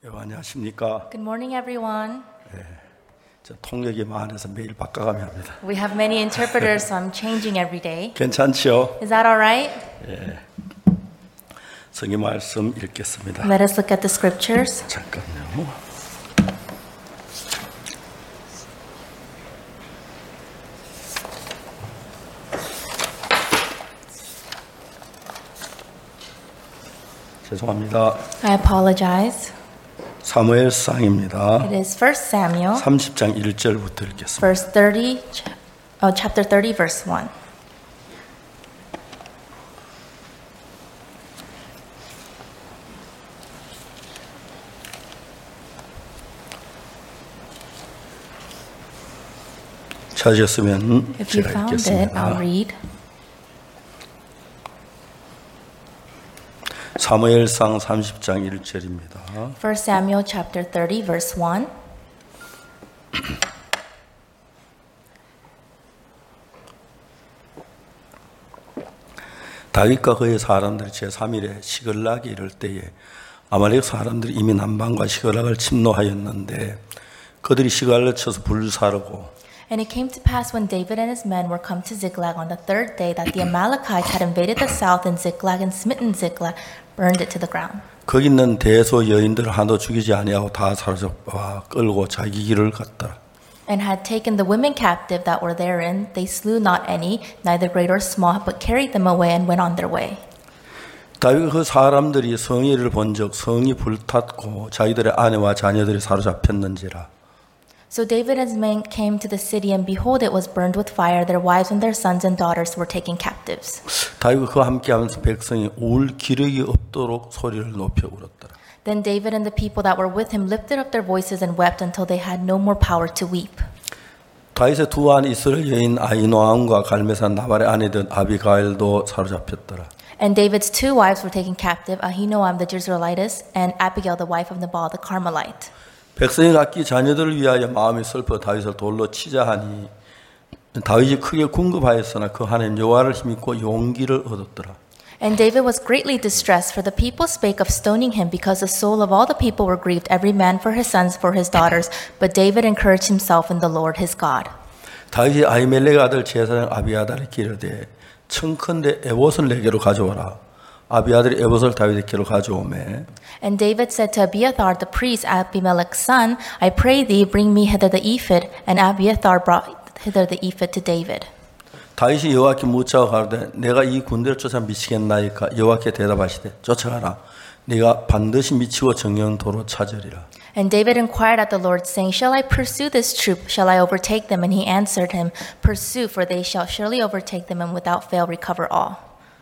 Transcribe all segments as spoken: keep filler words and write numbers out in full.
여러분 안녕하십니까? Good morning, everyone. 저 통역이 많아서 매일 바꿔가며 합니다. We have many interpreters, so I'm changing every day. 괜찮지요? Is that all right? 성경 말씀 읽겠습니다. Let us look at the scriptures. 잠깐만요. 죄송합니다. I apologize. 사무엘상입니다. It is First Samuel, 삼십 장 일 절부터 읽겠습니다. verse thirty, oh, chapter thirty, verse one. 찾으셨으면 If you 제가 found it, 읽겠습니다. I'll read. 사무엘상 삼십 장 일 절입니다. First Samuel, chapter thirty, verse one. 다윗과 그의 사람들이 제삼 일에 시글락에 이를 때에 아말렉 사람들이 이미 남방과 시글락을 침노하였는데 그들이 시갈을 쳐서 불사르고 And it came to pass when David and his men were come to Ziklag on the third day that the Amalekites had invaded the south in Ziklag and smitten Ziklag, burned it to the ground. 거기 있는 대소 여인들 하나도 죽이지 아니하고 다 사로잡아 끌고 자기 길을 갔더라. And had taken the women captive that were therein, they slew not any, neither great or small, but carried them away and went on their way. 다윗 그 사람들이 성의를 본즉 성이 불탔고 자기들의 아내와 자녀들이 사로잡혔는지라. So David and his men came to the city, and behold, it was burned with fire. Their wives and their sons and daughters were taken captives. 다윗과 그와 함께하면서 백성이 울 기력이 없도록 소리를 높여 울었더라. Then David and the people that were with him lifted up their voices and wept until they had no more power to weep. 다윗의 두 아내 이스라엘 여인 아히노암과 갈메산 나발의 아내들 아비가일도 사로잡혔더라. And David's two wives were taken captive, Ahinoam the Jezreelitess and Abigail the wife of Nabal the Carmelite. 백성이 각기 자녀들을 위하여 마음이 슬퍼 다윗을 돌로 치자 하니 다윗이 크게 궁급하였으나 그 하나님 여호와를 힘입고 용기를 얻었더라. And David was greatly distressed, for the people spake of stoning him, because the soul of all the people were grieved, every man for his sons, for his daughters. But David encouraged himself in the Lord his God. 다윗이 아히멜렉 아들 제사장 아비아달에게 이르되 청컨대 에봇을 내게로 가져오라. 아비아들이 에봇을 다윗에게로 가져오매. And David said to Abiathar the priest, Abimelech's son, I pray thee, bring me hither the ephod. And Abiathar brought hither the ephod to David. 다윗이 여호와께 묻자고 가로되 내가 이 군대를 쫓아 미치겠나이까. 여호와께 대답하시되 쫓아가라. 네가 반드시 미치고 정령도로 찾으리라. And David inquired at the Lord, saying, Shall I pursue this troop? Shall I overtake them? And he answered him, Pursue, for they shall surely overtake them, and without fail recover all.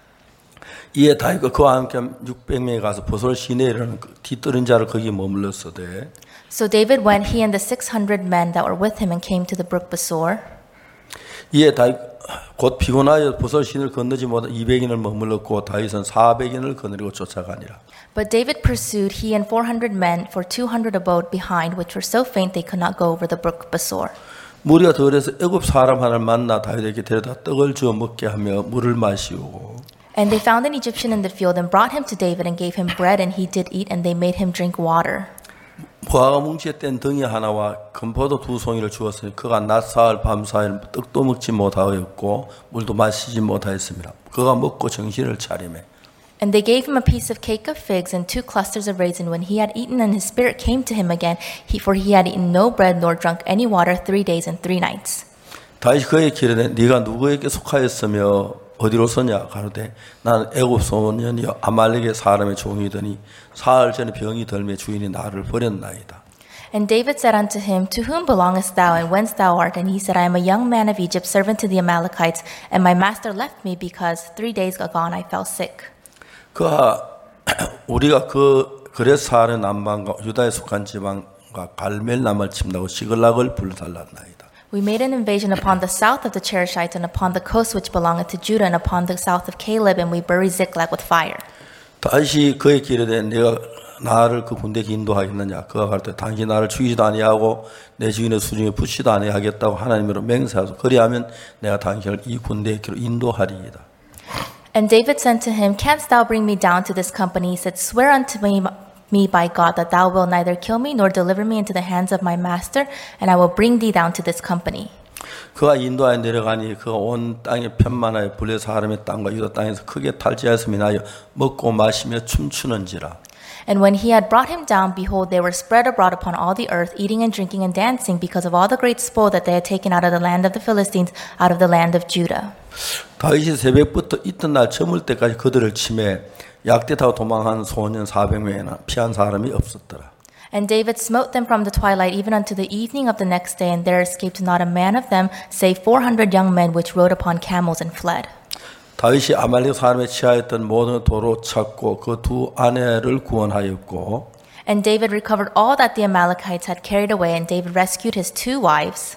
이에 다윗과 그와 함께 육백 명이 가서 보솔 시내라는 뒤떨은 자를 거기 머물렀으되. So David went, he and the six hundred men that were with him, and came to the brook Besor. 이에 다윗 곧 피곤하여 보솔 시내를 건너지 못한 이백 인을 머물렀고 다윗은 사백 인을 거느리고 쫓아가니라. But David pursued, he and four hundred men, for two hundred abode behind, which were so faint they could not go over the brook Besor. 무리가 덜해서 애굽 사람 하나를 만나 다윗에게 데려다 떡을 주어 먹게 하며 물을 마시우고. And they found an Egyptian in the field and brought him to David and gave him bread, and he did eat, and they made him drink water. 무화과 뭉치에 뗀 등이 하나와 금포도 두 송이를 주었으니 그가 낮 사흘 밤 사흘 떡도 먹지 못하였고 물도 마시지 못하였습니다. 그가 먹고 정신을 차리매. And they gave him a piece of cake of figs and two clusters of raisin. When he had eaten and his spirit came to him again, he, for he had eaten no bread nor drunk any water three days and three nights. 다윗이 그에게 이르되 네가 누구에게 속하였으며 어디로 서냐 가로되 나는 애굽 소년이여 아말렉의 사람의 종이더니 사흘 전에 병이 덜매 주인이 나를 버렸나이다. And David said unto him, To whom belongest thou, and whence thou art? And he said, I am a young man of Egypt, servant to the Amalekites, and my master left me because three days agone I fell sick. 그가 우리가 그 그레스 사하의 남방과 유다에 속한 지방과 갈멜남을 침나고 시글락을 불살랐나이다. We made an invasion upon the south of the Cherethites and upon the coast which belongeth to Judah and upon the south of Caleb, and we buried Ziklag with fire. 다시 그에게 이르되 내가 나를 그 군대에 인도하겠느냐. 그가 가르쳐 당신이 나를 죽이지도 아니하고 내 주인의 수중에 붙이지도 아니하겠다고 하나님으로 맹세하소. 그리하면 내가 당신을 이 군대에 길로 인도하리이다. And David said to him, Canst thou bring me down to this company? He said, Swear unto me, me by God, that thou wilt neither kill me nor deliver me into the hands of my master, and I will bring thee down to this company. 그가 인도하여 내려가니 그가 온 땅에 편만하여 불의 사람의 땅과 유다 땅에서 크게 탈취하였음이 나여 먹고 마시며 춤추는지라. And when he had brought him down, behold, they were spread abroad upon all the earth, eating and drinking and dancing, because of all the great spoil that they had taken out of the land of the Philistines, out of the land of Judah. 다윗이 새벽부터 이튿날 저물 때까지 그들을 치매 약대 타고 도망한 소년 사백 명이나 피한 사람이 없었더라. And David smote them from the twilight even unto the evening of the next day, and there escaped not a man of them, save four hundred young men which rode upon camels and fled. 다윗이 아말렉 사람에 취하였던 모든 도로 찾고 그 두 아내를 구원하였고 And David recovered all that the Amalekites had carried away, and David rescued his two wives.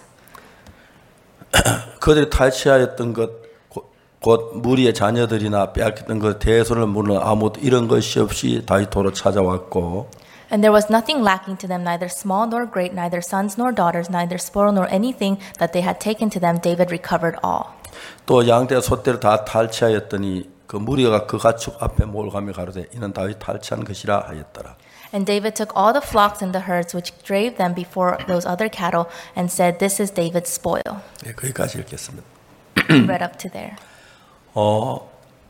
그들이 탈취하였던 것, 곧 무리의 자녀들이나 빼앗겼던 것, 대손을 물은 아무도 이런 것이 없이 다윗 도로 찾아왔고 And there was nothing lacking to them, neither small nor great, neither sons nor daughters, neither spoil nor anything that they had taken to them. David recovered all. 또 양떼 소떼를 다 탈취하였더니 그 무리가 그 가축 앞에 몰감에 가로되 이는 다윗 탈취한 것이라 하였더라. And David took all the flocks and the herds which drave them before those other cattle, and said, "This is David's spoil." 네, 거기까지 읽겠습니다. Read up to there. 어,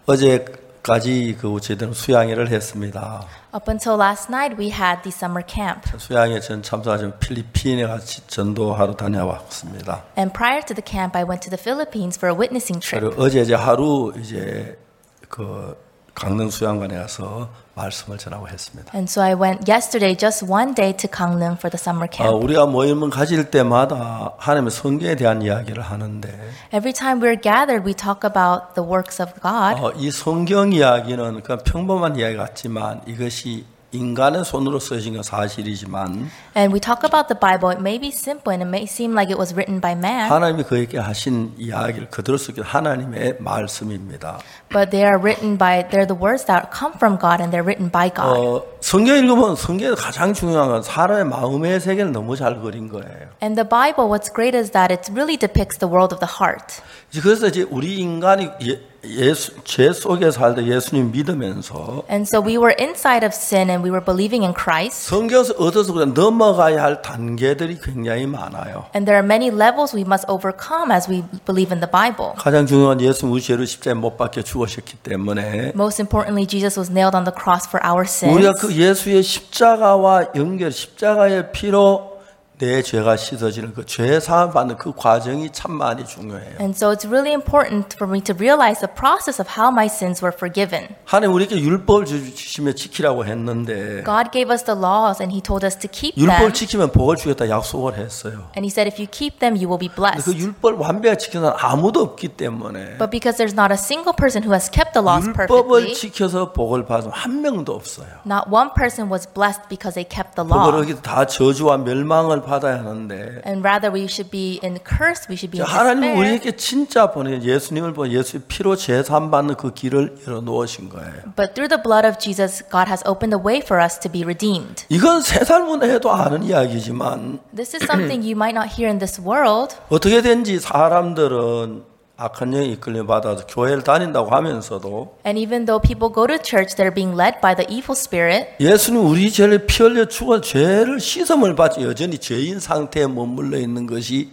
어제까지 그 저희들은 수양회를 했습니다. Up until last night, we had the summer camp. 수양회 전 참석하신 필리핀에 같이 전도하러 다녀왔습니다. And prior to the camp, I went to the Philippines for a witnessing trip. 그리고 어제 이제 하루 이제 그 강릉 수양관에 가서 말씀을 전하고 했습니다. And so I went yesterday, just one day, to Gangneung for the summer 어, camp. 우리가 모임을 가질 때마다 하나님의 성경에 대한 이야기를 하는데 Every time we're gathered, we talk about the works of God. 어, 이 성경 이야기는 그냥 평범한 이야기 같지만 이것이 인간의 손으로 쓰여진 건 사실이지만 And we talk about the Bible. It may be simple and it may seem like it was written by man, 하나님이 그에게 하신 이야기를 그대로 쓰기 하나님의 말씀입니다. but they are written by, they're the words that come from God and they're written by God. 어, 성경 읽으면 성경에 가장 중요한 건 사람의 마음의 세계를 너무 잘 그린 거예요. And the Bible, what's great is that it really depicts the world of the heart. 그래서 이제 우리 인간이 예, 예수, 죄 속에 살다 예수님 믿으면서 And so we were inside of sin and we were believing in Christ. 성경에서 얻어서 그냥 넘어가야 할 단계들이 굉장히 많아요. And there are many levels we must overcome as we believe in the Bible. 가장 중요한 예수님 우리 죄를 십자가에 못 박혀 죽으셨기 때문에 Most importantly, Jesus was nailed on the cross for our sins. 우리가 그 예수의 십자가와 연결, 십자가의 피로 내 죄가 씻어지는 그 죄 사함 받는 그 과정이 참 많이 중요해요. And so it's really important for me to realize the process of how my sins were forgiven. 하나님 우리에게 율법을 주시며 지키라고 했는데 God gave us the laws and He told us to keep them. 율법을 지키면 복을 주겠다 약속을 했어요. And He said, if you keep them, you will be 근데 그 blessed. 율법을 완벽하게 지키는 사람 아무도 없기 때문에 But because there's not a single person who has kept the laws 율법을 perfectly, 지켜서 복을 받은 한 명도 없어요. not one person was blessed because they kept the 복을 law. 얻기 다 저주와 멸망을 받아야 하는데 And rather we should be in curse, we should be in 하나님 despair. 우리에게 진짜 보내 예수님을 보내 예수의 피로 제삼 받는 그 길을 열어 놓으신 거예요. But through the blood of Jesus, God has opened a way for us to be redeemed. 이건 세 살만 해도 아는 이야기지만 This is something you might not hear in this world. 어떻게든지 사람들은 악한 영이 이끌림 받아서 교회를 다닌다고 하면서도 And even though people go to church, they're being led by the evil spirit. 예수님 우리 죄를 피 흘려 죽어 죄를 씻음을 받지 여전히 죄인 상태에 머물러 있는 것이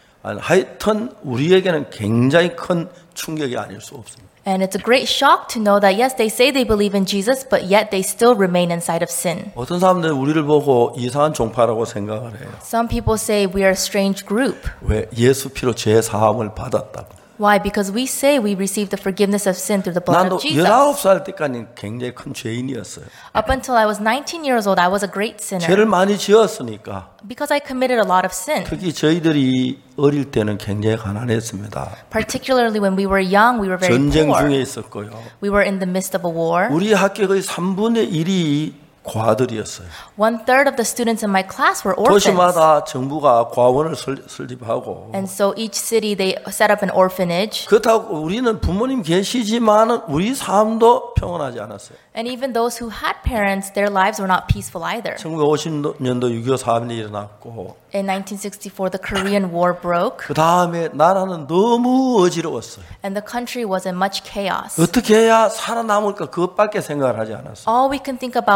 하여튼 우리에게는 굉장히 큰 충격이 아닐 수 없습니다. And it's a great shock to know that yes, they say they believe in Jesus, but yet they still remain inside of sin. 어떤 사람들은 우리를 보고 이상한 종파라고 생각을 해요. Some people say we are a strange group. 왜? 예수 피로 죄 사함을 받았다고. Why? Because we say we received the forgiveness of sin through the blood 나도 of Jesus. 열아홉 살 때까지 굉장히 큰 죄인이었어요. Up until I was nineteen years old, I was a great sinner. 죄를 많이 지었으니까 Because I committed a lot of sin. 특히 저희들이 어릴 때는 굉장히 가난했습니다. Particularly when we were young, we were very 전쟁 poor. 중에 있었고요. We were in the midst of a war. 우리 학교 거의 삼분의 일이 과들이었어요. One third of the students in my class were orphans. 도시마다 정부가 과원을 설, 설립하고 And so each city, they set up an orphanage. 그렇다고 우리는 부모님 계시지만 우리 삶도 평온하지 않았어요. And even those who had parents, their lives were not peaceful either. 천구백오십 년도 육이오 사변이 일어났고 In nineteen sixty-four, the Korean War broke. 그 다음에 나라는 너무 어지러웠어요. And the country was in much chaos. 어떻게 해야 살아남을까 그것밖에 생각을 하지 않았어요. All we can think about was how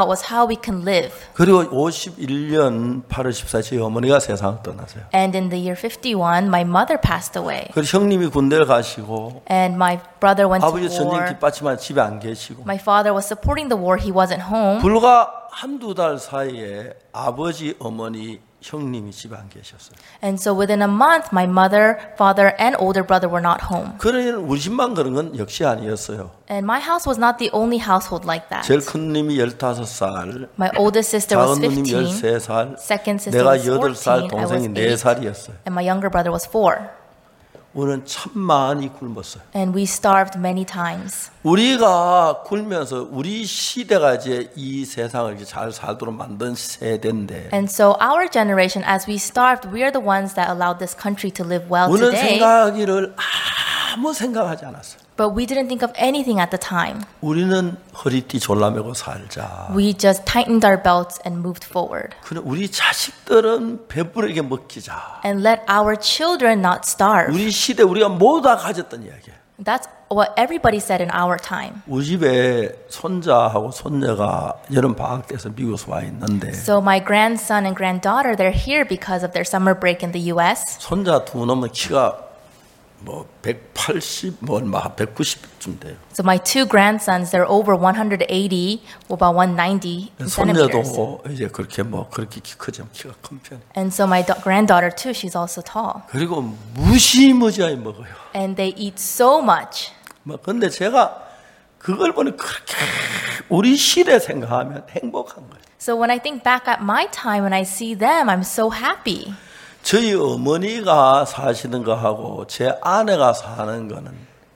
how we can live. 그리고 오십일 년 팔월 십사일 저희 어머니가 세상을 떠나세요. And in the year fifty-one, my mother passed away. 그리고 형님이 군대를 가시고 And my brother went 아버지 to 전쟁 war. 뒷받침한 집에 안 계시고 My father was supporting the war. He wasn't home. 불과 한두 달 사이에 아버지, 어머니, 형님이 집에 안 계셨어요. And so within a month, my mother, father, and older brother were not home. 그러니 우리 집만 그런 건 역시 아니었어요. And my house was not the only household like that. 제일 큰 님이 열다섯 살, My oldest sister was 작은 누님 fifteen. 열세 살, Second sister 내가 was 여덟 살, fourteen. I was 동생이 네 eight. 살이었어요. And my younger brother was four. 우리는 참 많이 굶었어요. And we starved many times. 우리가 굶면서 우리 시대가 이제 이 세상을 이렇게 잘 살도록 만든 세대인데 And so our generation, as we starved, we are the ones that allowed this country to live well 우리는 today. 생각하기를 아무 생각하지 않았어요. But we didn't think of anything at the time. 우리는 허리띠 졸라매고 살자. We just tightened our belts and moved forward. 그래 우리 자식들은 배부르게 먹기자. And let our children not starve. 우리 시대 우리가 모두 다 가졌던 이야기예요. That's what everybody said in our time. 우리 집에 손자하고 손녀가 여름 방학 때서 미국에서 와 있는데 So my grandson and granddaughter, they're here because of their summer break in the U S. 손자 두 놈은 키가 뭐 백팔십, 뭐 얼마 백구십쯤 돼요. So my two grandsons, they're over one eighty, about one ninety centimeters. 손녀도 이제 그렇게 뭐 그렇게 키 크지만 키가 큰 편. And so my da- granddaughter too, she's also tall. 그리고 무시무지하게 먹어요. And they eat so much. 뭐 근데 제가 그걸 보니 그렇게 우리 시대 생각하면 행복한 거예요. So when I think back at my time, when I see them, I'm so happy. 저희 어머니가 사시는 거하고 제 아내가 사는 거는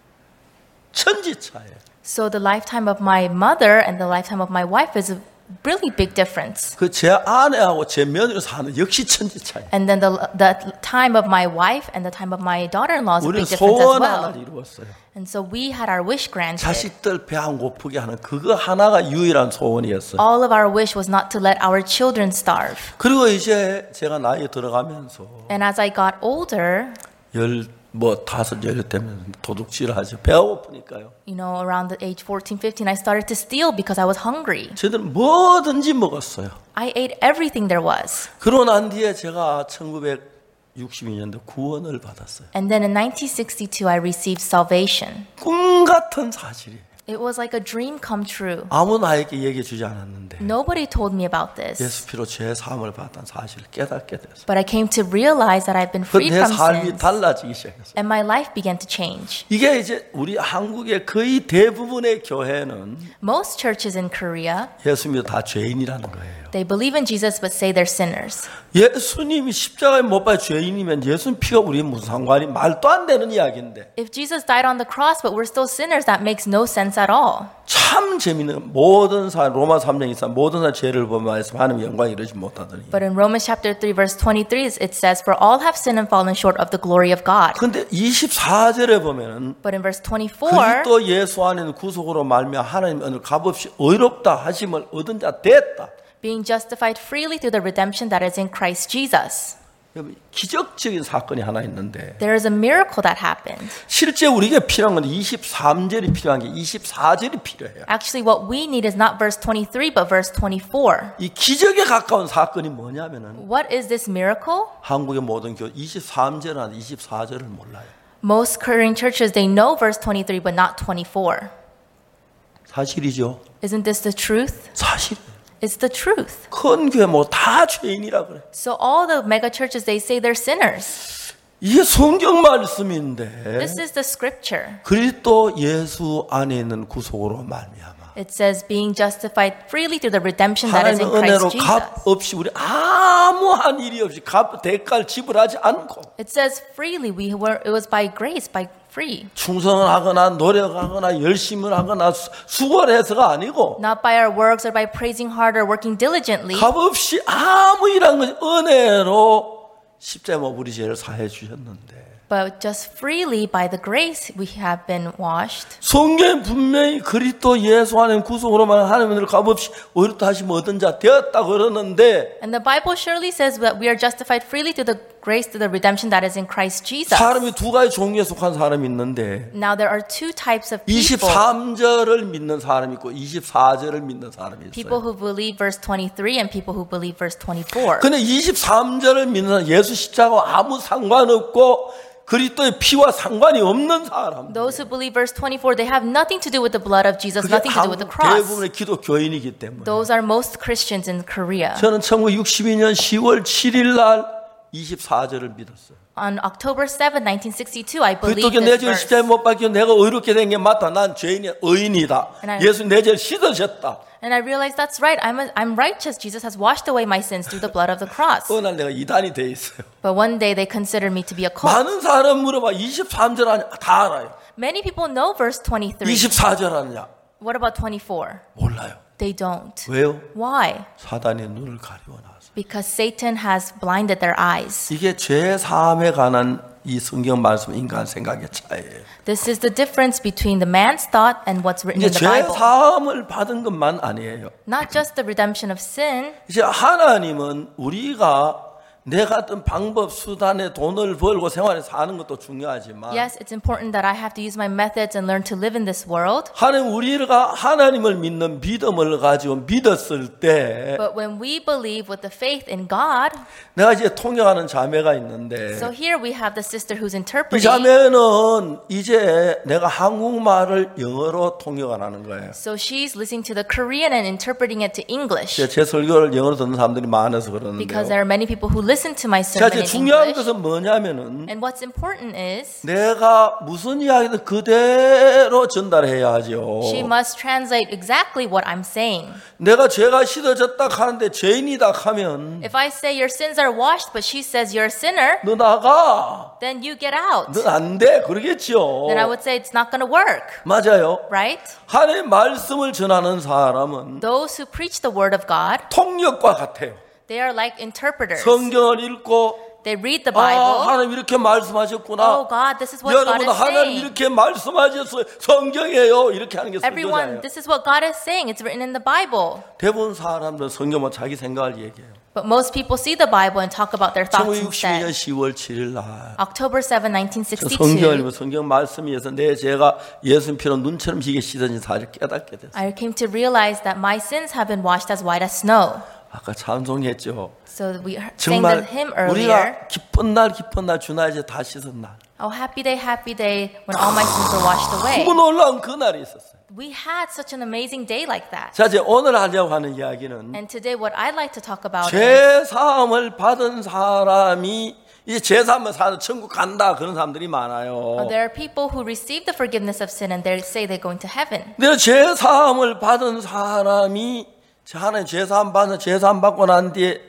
천지차예요. So the lifetime of my mother and the lifetime of my wife is a really big difference. 그 제 아내하고 제 며느리 사는 역시 천지차예요. And then the the time of my wife and the time of my daughter-in-law is a 우리는 big difference as 소원 well. 하나를 이루었어요. And so we had our wish granted. 자식들 배 안 고프게 하는 그거 하나가 유일한 소원이었어요. All of our wish was not to let our children starve. 그리고 이제 제가 나이 들어가면서 And as I got older, 열 뭐 다섯 열 되면 도둑질 하죠. 배가 고프니까요. you know, around the age fourteen, fifteen, I started to steal because I was hungry. 저들은 뭐든지 먹었어요. I ate everything there was. 그러고 난 뒤에 제가 천구백육십이 년도 구원을 받았어요. And then in nineteen sixty-two, I received salvation. 꿈 같은 사실이에요. It was like a dream come true. 아무 나에게 얘기해 주지 않았는데 Nobody told me about this. 예수 피로 죄 사함을 받았다는 사실을 깨닫게 됐어요. But I came to realize that I've been freed 내 from 삶이 sins. 달라지기 시작했어요. And my life began to change. 이게 이제 우리 한국의 거의 대부분의 교회는 Most churches in Korea, 예수 믿어 다 죄인이라는 거예요. they believe in Jesus but say they're sinners. 예수님이 십자가에 못 박혀 죄인이면 예수님 피가 우리에 무슨 상관이 말도 안 되는 이야기인데 If Jesus died on the cross but we're still sinners, that makes no sense at all. 참 재미있는 모든 사람 로마 삼 장 이상 모든 사람 죄를 범하여서 하나님의 영광 이루지 못하더니 But in Romans chapter three verse twenty-three it says, For all have sinned and fallen short of the glory of God. 근데 이십사 절에 보면은 But in verse twenty-four, 그리스도 예수 안에는 구속으로 말미암아 하나님 은혜를 값없이 의롭다 하심을 얻은 자 됐다. being justified freely through the redemption that is in Christ Jesus. 여러분, 기적적인 사건이 하나 있는데 There is a miracle that happened. 실제 우리에게 필요한 건 이십삼 절이 필요한 게 이십사 절이 필요해요. Actually, what we need is not verse twenty-three, but verse twenty-four. 이 기적에 가까운 사건이 뭐냐면은 What is this miracle? 한국의 모든 교회 이십삼 절이나 이십사 절을 몰라요. Most Korean churches, they know verse twenty-three, but not twenty-four. 사실이죠. Isn't this the truth? 사실. It's the truth. 큰 교회 뭐 다 죄인이라 그래. So all the mega churches, they say they're sinners. 이게 성경 말씀인데 This is the scripture. 그리스도 예수 안에 있는 구속으로 말미암아 It says being justified freely through the redemption that is in 하나님의 은혜로 Christ 값 Jesus. 없이 우리 아무한 일이 없이 값 대가를 지불하지 않고 It says freely. We were. It was by grace, by free. 충성을 하거나 노력하거나 열심을 하거나 수- 수고를 해서가 아니고 Not by our works or by praising hard or working diligently, 값 없이 아무 일한 것이 은혜로 십자가 우리 죄를 사해 주셨는데 but just freely by the grace we have been washed. 성경에 분명히 그리스도 예수 안에 구속으로만 하나님을 값없이 오히려 다시 얻은 자 되었다 그러는데 And the Bible surely says that we are justified freely through the grace through the redemption that is in Christ Jesus. 사람이 두 가지 종류에 속한 사람이 있는데 Now there are two types of people. 이십삼 절을 믿는 사람이 있고 이십사 절을 믿는 사람이 People 있어요. who believe verse twenty-three and people who believe verse twenty-four. 근데 이십삼 절을 믿는 사람, 예수 십자가와 아무 상관없고 그리스도의 피와 상관이 없는 사람. Those who believe verse twenty-four, they have nothing to do with the blood of Jesus, 그게 nothing to do with the 한국 cross. 대부분의 기독교인이기 때문에. Those are most Christians in Korea. 저는 천구백육십이 년 시월 칠일 날 이십사 절을 믿었어요. On October seventh, nineteen sixty-two, I believed 그리스도께 내 this 죄를 verse. 십자가에 못 박혀 내가 의롭게 된 게 맞다. 난 죄인이 의인이다. And I- 예수 내 죄를 씻으셨다. And I realized that's right. I'm, a, I'm righteous. Jesus has washed away my sins through the blood of the cross. 어느 날 내가 이단이 돼 있어요. But one day they considered me to be a cult. 많은 사람 물어봐. 이십삼 절 아냐? 다 알아요. Many people know verse twenty-three. 이십사 절 아냐? What about twenty-four? 몰라요. They don't. 왜요? Why? 사단의 눈을 가리워놔서. Because Satan has blinded their eyes. 이게 죄 사함에 관한 이 성경 말씀 인간 생각의 차이예요. This is the difference between the man's thought and what's written 이제 in the 죄 Bible. 사함을 받은 것만 아니에요. Not just the redemption of sin. 이제 하나님은 우리가 내 같은 방법 수단에 돈을 벌고 생활에 사는 것도 중요하지만 Yes, it's important that I have to use my methods and learn to live in this world. 하나님 우리가 하나님을 믿는 믿음을 가지고 믿었을 때 But when we believe with the faith in God, 내가 이제 통역하는 자매가 있는데 so here we have the sister who's 이 interpreting. 자매는 이제 내가 한국말을 영어로 통역을 하는 거예요. So she's listening to the Korean and interpreting it to English. 제 설교를 영어로 듣는 사람들이 많아서 Because 그러는데요. there are many people who listen to my 자, sermon 이제 in 중요한 English. 것은 뭐냐면은 And what's important is 내가 무슨 이야기든 그대로 전달해야 하죠. she must translate exactly what I'm saying. 내가 죄가 씻어졌다 하는데 죄인이다 하면 If I say your sins are washed, but she says you're a sinner, 너 나가. then you get out. 넌 안 돼. 그러겠죠. Then I would say it's not going to work, 맞아요. right? 하나님의 말씀을 전하는 사람은 Those who preach the word of God, 통역과 같아요. they are like interpreters. 성경을 읽고 They read the 아, Bible. 하나님 이렇게 말씀하셨구나. Oh God, this is what God 여러분 is 하나님 saying. 이렇게 말씀하셨어요. 성경이에요. 이렇게 하는 게 Everyone, 설교자예요. this is what God is saying. It's written in the Bible. 대부분 사람들은 성경은 자기 생각을 얘기해요. But most people see the Bible and talk about their thoughts 천구백육십이 년 instead. 시월 칠일 날 October seventh, nineteen 저 성경을 sixty-two, 읽으면 성경 말씀에 의해서 내 죄가 예수님 피로 눈처럼 희게 씻어진 사실을 깨닫게 됐어요. I came to realize that my sins have been washed as white as snow. 아까 찬송했죠. So we sang the 정말 hymn earlier. 우리가 기쁜 날 기쁜 날 주나 이제 다 씻은 날. Oh, happy day, happy day, when all my sins were washed away. 너무 놀라운 그날이 있었어요. We had such an amazing day like that. 자, 이제 오늘 하려고 하는 이야기는 And today what I'd like to talk about is 죄 사함을 받은 사람이 이제 죄 사함을 사는 천국 간다 그런 사람들이 많아요. uh, there are people who receive the forgiveness of sin and they say they're going to heaven. 내가 죄 사함을 받은 사람이 하나님 죄 사함 받는 죄 사함 받고 난 뒤에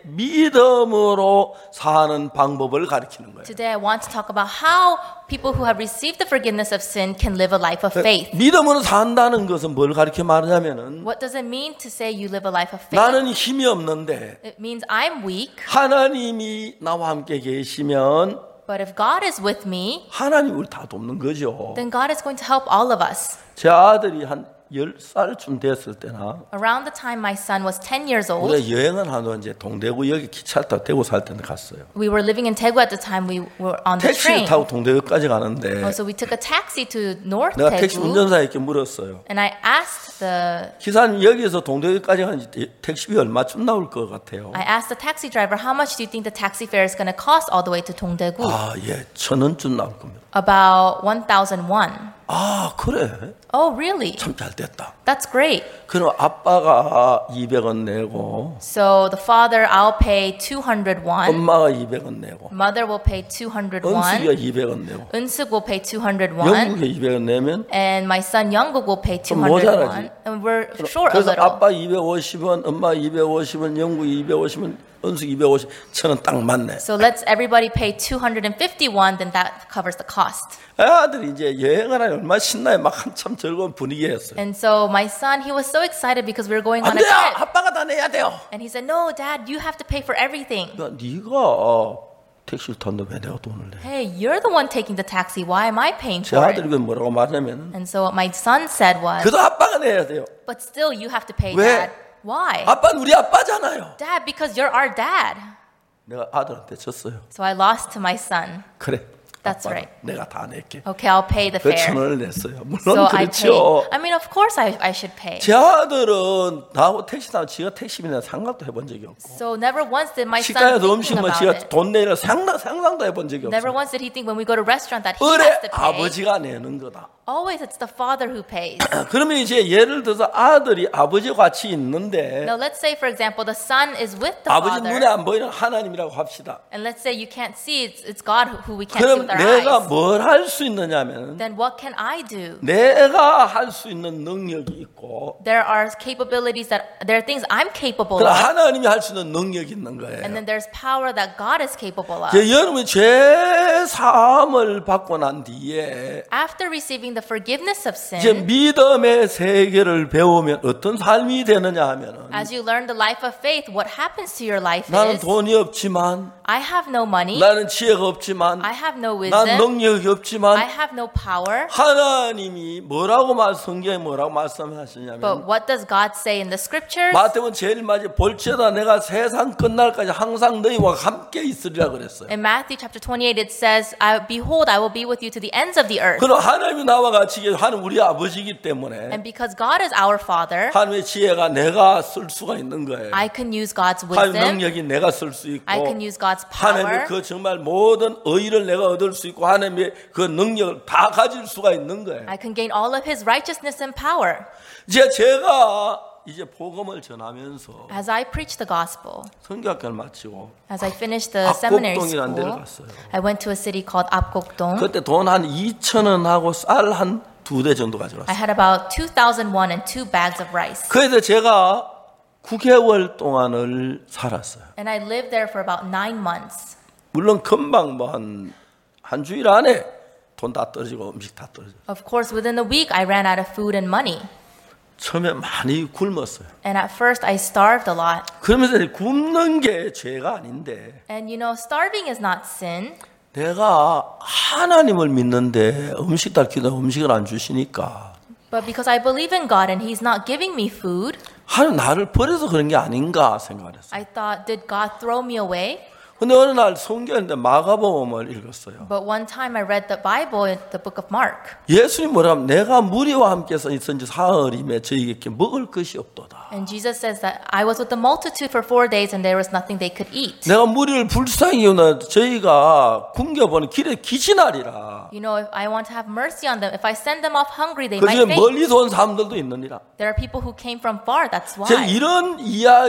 믿음으로 사는 방법을 가르치는 거예요. Today I want to talk about how people who have received the forgiveness of sin can live a life of faith. 믿음으로 산다는 것은 뭘 가르쳐 말하냐면은 What does it mean to say you live a life of faith? 나는 힘이 없는데 It means I'm weak, 하나님이 나와 함께 계시면 but if God is with me, 하나님이 우리 다 돕는 거죠. then God is going to help all of us. 제 아들이 한 열 살쯤 됐을 때나 Around the time my son was ten years old, 우리가 여행을 하러 이제 동대구 여기 기차 타고 대구 살 때는 갔어요. we were living in Daegu at the time we were on the 택시를 train. 타고 동대구까지 가는데 Oh, so we took a taxi to North 내가 택시 Daegu, 운전사에게 물었어요. and I asked the 기사님 여기에서 동대구까지 가는 택시비 얼마쯤 나올 것 같아요? I asked the taxi driver how much do you think the taxi fare is going to cost all the way to Dongdaegu? 아, 예, 천 원쯤 나올 겁니다. About one thousand won. 아, 그래? Oh, really? 참 잘 됐다. That's great. 그럼 아빠가 이백 원 내고 So the father, I'll pay two hundred won. 엄마가 이백 원 내고 Mother will pay two hundred 은숙이가 won. 이백 원 내고 Unsuk will pay two hundred won. 영국에 이백 원 내면 And my son Younguk will pay two 그럼 hundred 모자라지. won. And we're short a 그래서 little. 아빠 이백오십 원, 엄마 이백오십 원, 영국 이백오십 원, 은숙 이백오십 원, 천원 딱 맞네. So let's everybody pay two hundred fifty won, then that covers the cost. 아들이 이제 여행을 하니 얼마나 신나요. 막 한참 즐거운 분위기였어요. And so my son, he was so excited because we were going 안 on a 돼요. trip. 아빠가 다 내야 돼요. And he said, no, Dad, you have to pay for everything. 야, 네가 택시를 탔는데 왜 내가 돈을 내? Hey, you're the one taking the taxi. Why am I paying 제 for 아들이 it? 그 뭐라고 말하냐면 And so what my son said was, 그래도 아빠가 내야 돼요. but still you have to pay, 왜? Dad. Why? 아빠는 우리 아빠잖아요. Dad, because you're our dad. 내가 아들한테 졌어요. So I lost to my son. 그래. That's 아빠는 right. 내가 다 낼게. Okay, I'll pay the 그 fare. 천 원을 냈어요. 물론 So I paid. 그렇죠. I mean, of course I, I should pay. 제 아들은 나하고 택시 타면 지가 택시비나 상상도 해본 적이 없고 So never once did my son 식당에서 think 음식 먹으면 about 지가 it. 돈 내려 상상, 상상도 해본 적이 Never 없어요. once did he think when we go to a restaurant that he 의뢰 has to pay. 아버지가 내는 거다. Always it's the father who pays. 그러면 이제 예를 들어서 아들이 아버지와 같이 있는데 Now let's say, for example, the son is with the 아버지 눈에 father. 안 보이는 하나님이라고 합시다. And let's say you can't see, it's, it's God who we can't see 그럼 with our 내가 eyes. 뭘 할 수 있느냐면 Then what can I do? 내가 할 수 있는 능력이 있고 There are capabilities that, there are things I'm capable 그럼 of. 하나님이 할 수 있는 능력이 있는 거예요. And then there's power that God is capable of. 이제 여러분이 죄 사함을 받고 난 뒤에 After receiving the forgiveness of 이제 sin, 믿음의 세계를 배우면 어떤 삶이 되느냐 하면은 as you learn the life of faith, what happens to your life 나는 is, 돈이 없지만 I have no money, 나는 지혜가 없지만 I have no 난 wisdom, 능력이 I 없지만 have no power. 하나님이 뭐라고 말 성경에 뭐라고 But 말씀하시냐면 what does God say in the scriptures? 마태복음 제일 마지막에 볼지어다 내가 세상 끝날까지 항상 너희와 함께 있으리라 그랬어요. In Matthew chapter twenty-eight, it says, I, Behold, I will be with you to the ends of the earth. 그럼 하나님이 나와 같이 하는 우리 아버지이기 때문에 And because God is our Father, 하나님의 지혜가 내가 쓸 수가 있는 거예요. I can use God's 하나님 wisdom, 능력이 내가 쓸 수 있고 I can use God's 하나님의 power, 그 정말 모든 의를 내가 얻을 수 있고 하나님의 그 능력을 다 가질 수가 있는 거예요. I can gain all of His righteousness and power. 이제 제가 이제 복음을 전하면서 As I preach the gospel, 선교학교를 마치고 as I finished the seminary 압곡동이라는 데를 school, 갔어요. I went to a city called Apgokdong. 그때 돈 한 이천 원하고 쌀 한 두 대 정도 I 가져왔어요. had about two thousand won and two bags of rice. 그래서 제가 구 개월 동안을 살았어요. And I lived there for about nine months. 물론 금방 뭐 한 한 주일 안에 돈 다 떨어지고 음식 다 떨어져. Of course, within a week, I ran out of food and money. 처음에 많이 굶었어요. And at first, I starved a lot. 그러면서 굶는 게 죄가 아닌데 And you know, starving is not sin. 내가 하나님을 믿는데 음식 달기도 음식을 안 주시니까 But because I believe in God and He's not giving me food, 하나님 나를 버려서 그런 게 아닌가 생각했어요. I thought, did God throw me away? 근데 어느 날 성경인데 마가복음을 읽었어요. But one time I read the Bible in the book of Mark. 예수님 뭐라 하면 내가 무리와 함께서 있은지 사흘이며 저희에게 먹을 것이 없도다. And Jesus says that I was with the multitude for four days and there was nothing they could eat. 내가 무리를 불쌍히 여기나 저희가 굶겨보는 길에 기진하리라. You know, if I want to have mercy on them, if I send them off hungry, they 그 중에 might faint. 멀리서 온 사람들도 있느니라. There are people who came from far, that's 제 why. 이런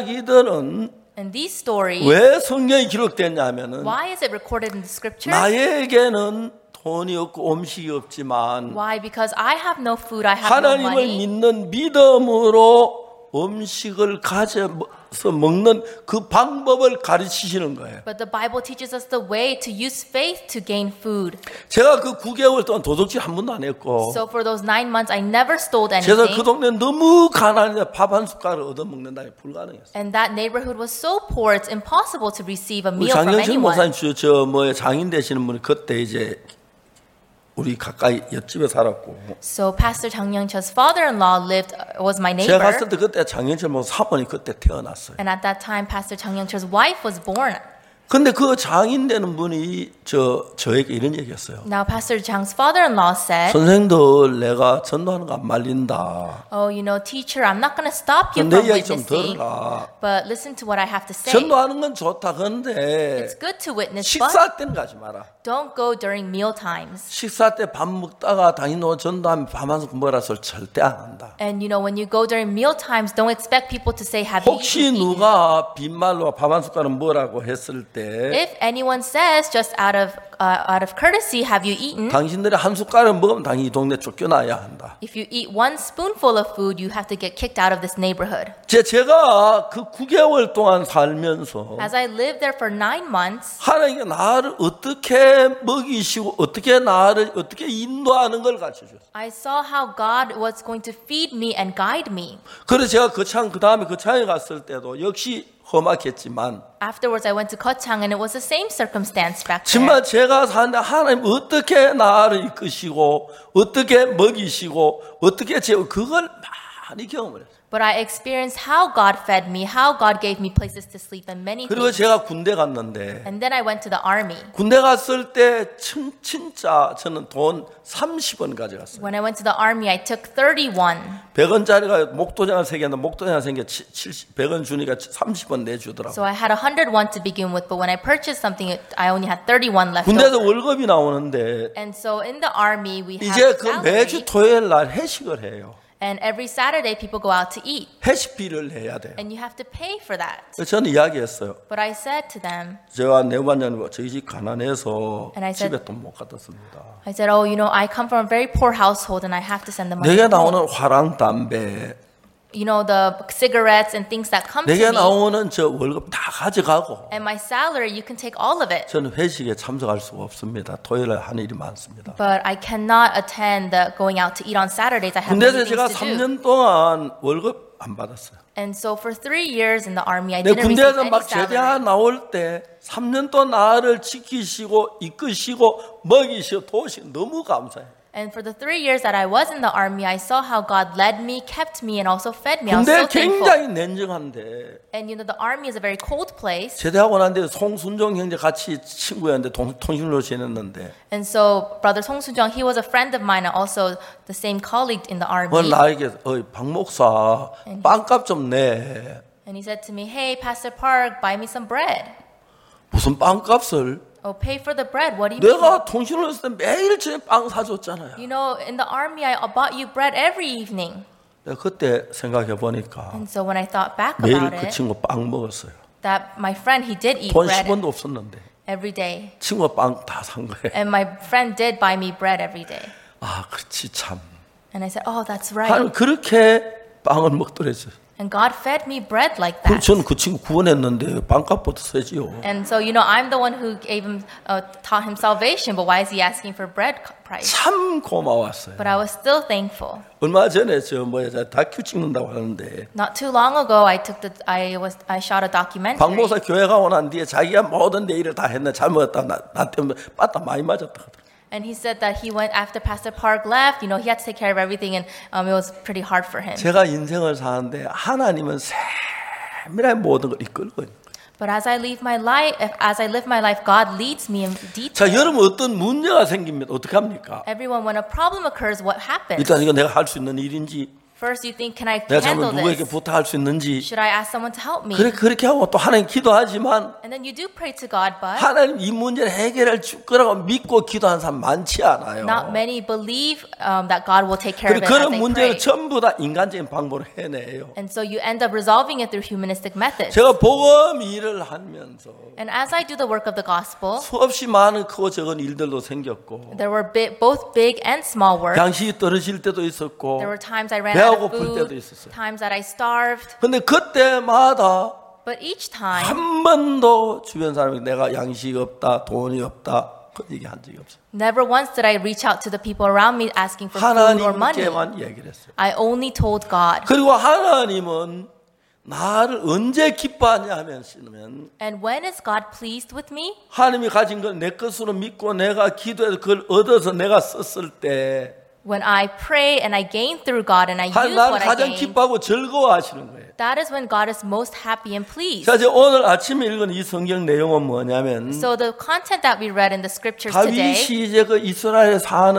이야기들은 And these stories, 왜 성경에 기록됐냐 하면은 why is it recorded in the scriptures? 나에게는 돈이 없고 음식이 없지만 Why? Because I have no food, I have no 하나님을 money. 믿는 믿음으로 음식을 가져서 먹는 그 방법을 가르치시는 거예요. But the Bible teaches us the way to use faith to gain food. 제가 그 구 개월 동안 도둑질 한 번도 안 했고 So for those nine months, I never stole 제가 그 anything. 동네 너무 가난한데 밥 한 숟가락을 얻어먹는다 불가능했어요. And that neighborhood was so poor, it's impossible to receive a 우리 meal from 장영철 anyone. 목사님 저, 저 뭐에 장인 되시는 분이 그때 이제 우리 가까이 옆집에 살았고 So Pastor Chang Young-cheo's father-in-law lived was my 제가 neighbor. 갔을 때 그때 장영철 목사 사모님 그때 태어났어요. And at that time, Pastor Chang Young-cheo's wife was born. 근데 그 장인 되는 분이 저 저에게 이런 얘기했어요. Now, Pastor Chang's father-in-law said, 선생님들 내가 전도하는 거 안 말린다. oh, you know, teacher, I'm not going to stop you 내 from 이야기 좀 witnessing, 들어라. but listen to what I have to say. 전도하는 건 좋다. 그런데 It's good to witness, but 식사 때는 가지 마라. don't go during meal times. 식사 때 밥 먹다가 당연히 너 전도하면 밥 한 숟 뭐라 소리 절대 안 한다. And you know, when you go during meal times, don't expect people to say, have you 혹시 eaten? 누가 빈말로 밥 한 숟가락 뭐라고 했을 때 If anyone says, just out of uh, out of courtesy, have you eaten? 당신들이 한 숟가락 먹으면 당연히 이 동네 쫓겨나야 한다. If you eat one spoonful of food, you have to get kicked out of this neighborhood. 제 제가 그 구 개월 동안 살면서 As I lived there for nine months, 하나님께 나를 어떻게 먹이시고 어떻게 나를 어떻게 인도하는 걸 가르쳐 줬어요. I saw how God was going to feed me and guide me. 그래서 제가 거창 그 다음에 거창에 갔을 때도 역시 험악했지만 Afterwards, I went to Kochang, and it was the same circumstance back there. 정말 제가 사는데 하나님 어떻게 나를 이끄시고 어떻게 먹이시고 어떻게 제 그걸 많이 경험을 했어요. But I experienced how God fed me, how God gave me places to sleep and many 그리고 things. 제가 군대 갔는데 And then I went to the army. 군대 갔을 때 진, 진짜 저는 돈 삼십 원 가져갔어요. When I went to the army, I took thirty-one. 백 원짜리가 목도장을 생겼는데 목도장을 생겨 칠십, 백 원 주니까 삼십 원 내주더라고요. So I had one hundred one to begin with, but when I purchased something, it- I only had thirty-one left 군대에서 over. 월급이 나오는데 And so in the army, we have 이제 그 매주 salary, 토요일 날 회식을 해요. and every Saturday people go out to eat, 회식비를 내야 돼요. and you have to pay for that. 그래서 저는 이야기했어요. But I said to them, 제가 내부반장님 저희 집 가난해서 And I said- 집에 돈 못 갖다 씁니다. I said, oh, you know, I come from a very poor household, and I have to send the money. 내게 home. 나오는 화랑 담배, You know, the cigarettes and things that come to 내게 me, 나오는 저 월급 다 가져가고 and my salary, you can take all of it. 저는 회식에 참석할 수가 없습니다. 토요일에 하는 일이 많습니다. But I cannot attend the going out to eat on Saturdays. I have 군대에서 many 제가 things to 삼 do. 년 동안 월급 안 받았어요. And so for three years in the army, I 내 didn't receive 군대에서 any 막 제대하 salary. 나올 때 삼 년 동안 나를 지키시고 이끄시고 먹이시고 도우시고 너무 감사해요. And for the three years that I was in the army, I saw how God led me, kept me, and also fed me. I was 군대 so thankful. 굉장히 냉정한데 And you know, the army is a very cold place. 제대하고 난 뒤에 송순정 형제 같이 친구였는데 동- 통신으로 지냈는데 And so Brother Song Soo-jung, he was a friend of mine and also the same colleague in the 뭐 army. 나에게 어이 박 목사 빵값 좀 내. And he said to me, hey, Pastor Park, buy me some bread. 무슨 빵값을? Oh, pay for the bread. What do you mean? 내가 통신을 했을 때 매일 저녁 빵 사줬잖아요. You know, in the army, I bought you bread every evening. 내가 그때 생각해 보니까 And so when I thought back 매일 about 그 it, 친구 빵 먹었어요. that my friend, he did eat 돈 bread 십 원도 없었는데 every day. 친구가 빵 다 산 거예요. And my friend did buy me bread every day. 아, 그렇지 참. And I said, oh, that's right. 하나님 그렇게 빵을 먹더랬어요. And God fed me bread like 그럼 that. 저는 그 친구 구원했는데 빵값부터 세지요. And so, you know, I'm the one who gave him, uh, taught him salvation, but why is he asking for bread co- price? 참 고마웠어요. But I was still thankful. 얼마 전에 저 뭐야 저 다큐 찍는다고 하는데 Not too long ago, I took the, I was, I shot a documentary. 박 목사 교회 가고 난 뒤에 자기가 모든 데 일을 다 했네. 잘못했다. 나, 나 때문에 빠따 많이 맞았다 하더라고요. And he said that he went after Pastor Park left. You know, he had to take care of everything, and um, it was pretty hard for him. 제가 인생을 사는데 하나님은 세밀하게 모든 걸 이끌거든요. But as I live my life, as I live my life, God leads me in detail. 자, 여러분 어떤 문제가 생기면 어떻게 합니까? Everyone, when a problem occurs, what happens? 일단 이거 내가 할 수 있는 일인지 First, you think, can I 내가 handle 잘못 누구에게 this? 부탁할 수 있는지 Should I ask someone to help me? 그래, 그렇게 하고 또 하나님 기도하지만 And then you do pray to God, but 하나님 이 문제를 해결할 줄 거라고 믿고 기도하는 사람 많지 않아요. not many believe um, that God will take care of 그리고 it as 그런 they 문제를 pray. 전부 다 인간적인 방법으로 해내요. And so you end up resolving it through humanistic methods. 제가 복음 일을 하면서 And as I do the work of the gospel, 수없이 많은 크고 작은 일들도 생겼고 there were big, both big and small work. 양식이 떨어질 때도 있었고 There were times I ran out 배가 of 고플 때도 food, 있었어요. times that I starved. 근데 그때마다 But each time, 한 번도 주변 사람이 내가 양식이 없다, 돈이 없다 그 얘기한 적이 없어요. never once did I reach out to the people around me asking for food or money. 하나님께만 얘기를 했어요. I only told God. 그리고 하나님은 나를 언제 기뻐하냐 하면 And when is God pleased with me? 하나님이 가진 걸 내 것으로 믿고 내가 기도해서 그걸 얻어서 내가 썼을 때 When I pray and I gain through God and I use 하나님 나를 what I 가장 gain, 기뻐하고 즐거워하시는 거예요. that is when God is most happy and pleased. 자, 이제 오늘 아침에 읽은 이 성경 내용은 뭐냐면 So the content that we read in the scriptures today, 다윗이 이제 그 이스라엘에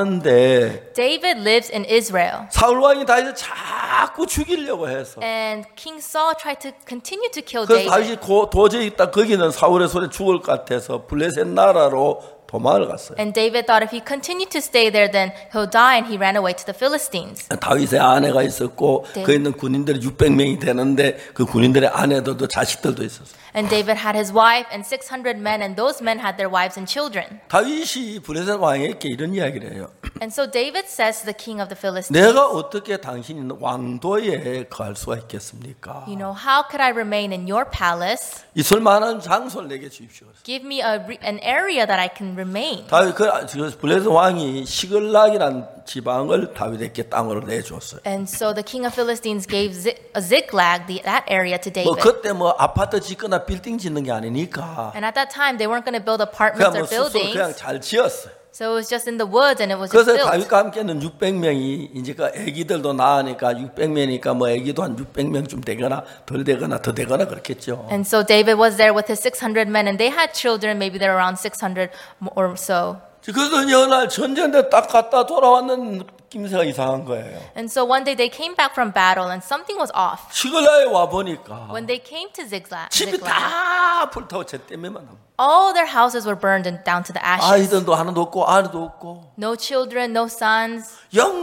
사는데 David lives in Israel. 사울 왕이 다윗을 자꾸 죽이려고 해서 And King Saul tried to continue to kill 그래서 다윗이 David. 고, 도저히 있다 거기는 사울의 손에 죽을 것 같아서 블레셋 나라로 도망을 갔어요. And David thought if he continued to stay there, then he'll die, and he ran away to the Philistines. 다윗의 아내가 있었고 네. 그 있는 군인들이 육백 명이 되는데 그 군인들의 아내들도 자식들도 있었어요. And David had his wife and six hundred men, and those men had their wives and children. 다윗이 블레셋 왕에게 이런 이야기를 해요. And so David says to the king of the Philistines, 내가 어떻게 당신이 왕도에 거할 수가 있겠습니까? you know, how could I remain in your palace? 있을 만한 장소를 내게 주십시오. Give me a re- an area that I can remain. 다윗 그 블레셋 왕이 시글락이란 지방을 다윗에게 땅으로 내줬어요. And so the king of Philistines gave Zi- a Ziklag, the, that area, to 뭐 David. 그때 뭐 아파트 짓거나 빌딩 짓는 게 아니니까 And at that time, they weren't going to build 그냥 apartments 뭐 or 숲속을 그냥 buildings. 잘 지었어요. So it was just in the woods and it was just 그래서 built. 다윗과 함께는 육백 명이 이제 그 아기들도 낳으니까 육백 명이니까 뭐 아기도 한 육백 명쯤 되거나 덜 되거나 더 되거나 그렇겠죠. And so David was there with his six hundred men and they had children, maybe they're around six hundred or so. 그래서 어느 날 전쟁대 딱 갔다 돌아왔는 김새가 이상한 거예요. And so one day they came back from battle and something was off. 시글라에 와 보니까 When they came to Ziklag, 집이 Ziklag 다 불타고 쟤 때문에만 남아. all their houses were burned and down to the ashes. 아이들도 하나도 없고 아내도 없고. No children, no sons.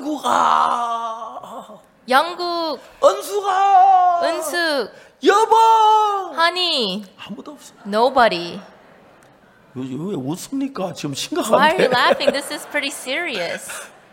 영구가 영국, 은수가 은숙, 여보 honey, 아무도 없어. nobody. 왜 웃습니까? 지금 Why are you 심각한데. laughing? This is pretty serious.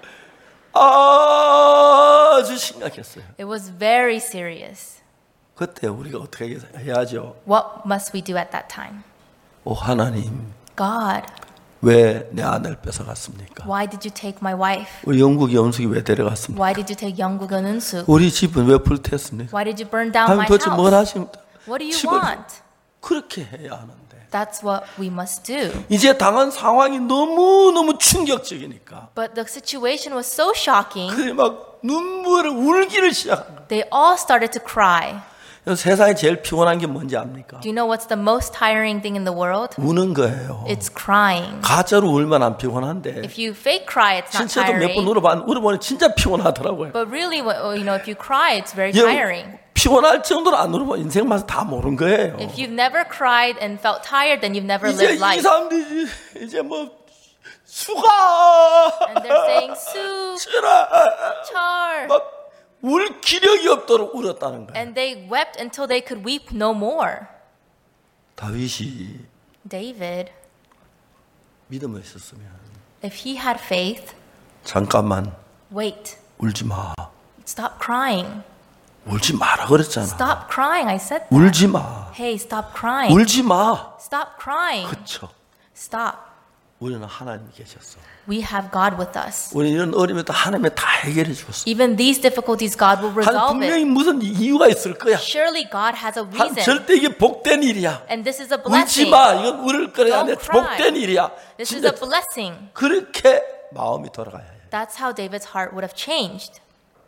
아주 심각했어요. It was very serious. 그때 우리가 어떻게 해야죠? What must we do at that time? 오 하나님, God, 왜 내 아내를 뺏어갔습니까? why did you take my wife? 우리 영국의 연숙이 왜 데려갔습니까? Why did you take Yeongguk and Eunsook? 우리 집은 왜 불탔습니까? Why did you burn down my 하나님 도대체 뭘 house? 하십니까? What do you 집을 want? 그렇게 해야 하는데 That's what we must do. 이제 당한 상황이 너무너무 충격적이니까 But the situation was so shocking, 그래 막 눈물을 울기를 시작한 거예요. they all started to cry. 세상에 제일 피곤한 게 뭔지 압니까? Do you know what's the most tiring thing in the world? 우는 거예요. It's crying. 가짜로 울면 안 피곤한데 If you fake cry, it's not 진짜도 몇 번 tiring. 울어봐 울어보니 진짜 피곤하더라고요. But really, what- you know, if you cry, it's very 예, tiring. 피곤할 정도로 안 울어보면 인생 맛을 다 모른 거예요. If you've never cried and felt tired, then you've never 이제 lived 이 life. 사람들이 이제 뭐 수가 And they're saying, Sue, 쓰라 Char. 막 울 기력이 없도록 울었다는 거예요. And they wept until they could weep no more. 다윗이 David, 믿음을 있었으면 if he had faith, 잠깐만 wait, 울지 마. stop crying. 울지 마라 그랬잖아. Stop crying, I said that. 울지 마. Hey, stop crying. 울지 마. Stop crying. 그쵸. Stop. 우리는 하나님이 계셨어. We have God with us. 우리 이런 어려움도 하나님이 다 해결해 줬어. Even these difficulties, God will 한 resolve 분명히 it. 무슨 이유가 있을 거야. Surely God has a 한 reason. 절대 이게 복된 일이야. And this is a 울지 blessing. 마. 이건 울을 거야. Don't 내 cry. 복된 일이야. This is 진짜 a blessing. 그렇게 마음이 돌아가야 해. That's how David's heart would have changed.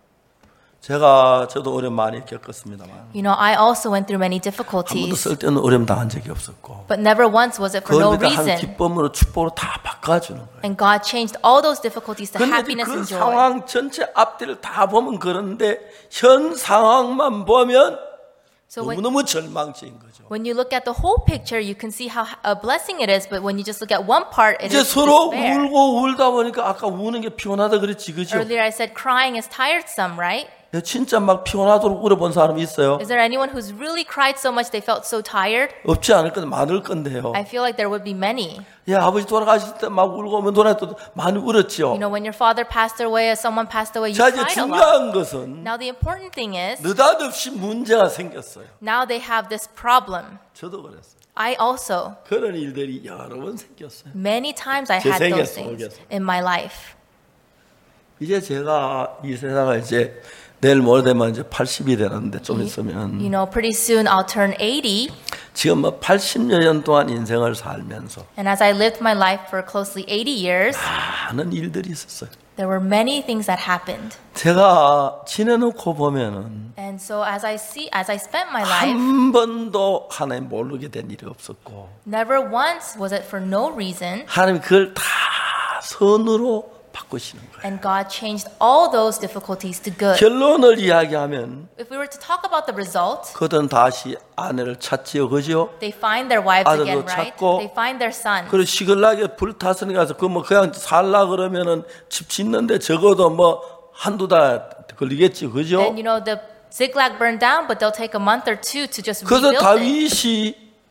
제가 저도 어려움 많이 겪었습니다만 You know, I also went through many 한 번도 difficulties, 쓸데없는 어려움 당한 적이 없었고 but never once was it for no 그걸 한 reason. 기쁨으로 축복으로 다 바꿔주는 거예요. And God changed all those difficulties to 그런데 happiness 그 and joy. 상황 전체 앞뒤를 다 보면 그런데 현 상황만 보면 So when, 너무너무 절망적인 거죠. when you look at the whole picture, you can see how a blessing it is, but when you just look at one part, it 이제 is 서로 despair. 울고 울다 보니까 아까 우는 게 피곤하다 그랬지 그죠? Earlier I said crying is tiresome, right? 진짜 막 피곤하도록 울어본 사람이 있어요? Is there anyone who's really cried so much they felt so tired? 없지 않을 건데 많을 건데요. I feel like there would be many. 예, 아버지 돌아가실 때 막 울고 오면 돌아갈 때도 많이 울었죠. You know, when your father passed away, as someone passed away, you 자 이제 cried a lot. 중요한 것은 Now the important thing is, 느닷없이 문제가 생겼어요. now they have this problem. 저도 그랬어요. I also, 그런 일들이 여러 번 생겼어요. many times I 제 had those 생애 things 속에서. in my life. 이제 제가 이 세상을 이제 내일 모레 되면 이제 팔십이 되는데 좀 You 있으면 know, pretty soon I'll turn eighty. 지금 뭐 팔십여 년 동안 인생을 살면서 And as I lived my life for closely eighty years, 많은 일들이 있었어요. there were many things that happened. 제가 지내놓고 보면은 And so as I see, as I spent my life, 한 번도 하나님 모르게 된 일이 없었고 never once was it for no reason. 하나님이 그걸 다 선으로 바꾸시는 거예요. And God changed all those difficulties to good. 결론을 이야기하면 If we were to talk about the result, 그들은 다시 아내를 찾지요, 그죠? they find their wives 아들도 again, right? 찾고, They find their sons. 그리고 시글락에 불탔으니 가서 그 뭐 그냥 살라 그러면은 집 짓는데 적어도 뭐 한두 달 걸리겠지, 그죠? And you know, the Ziklag burned down, but they'll take a month or two to just 그래서 rebuild it. 다윗이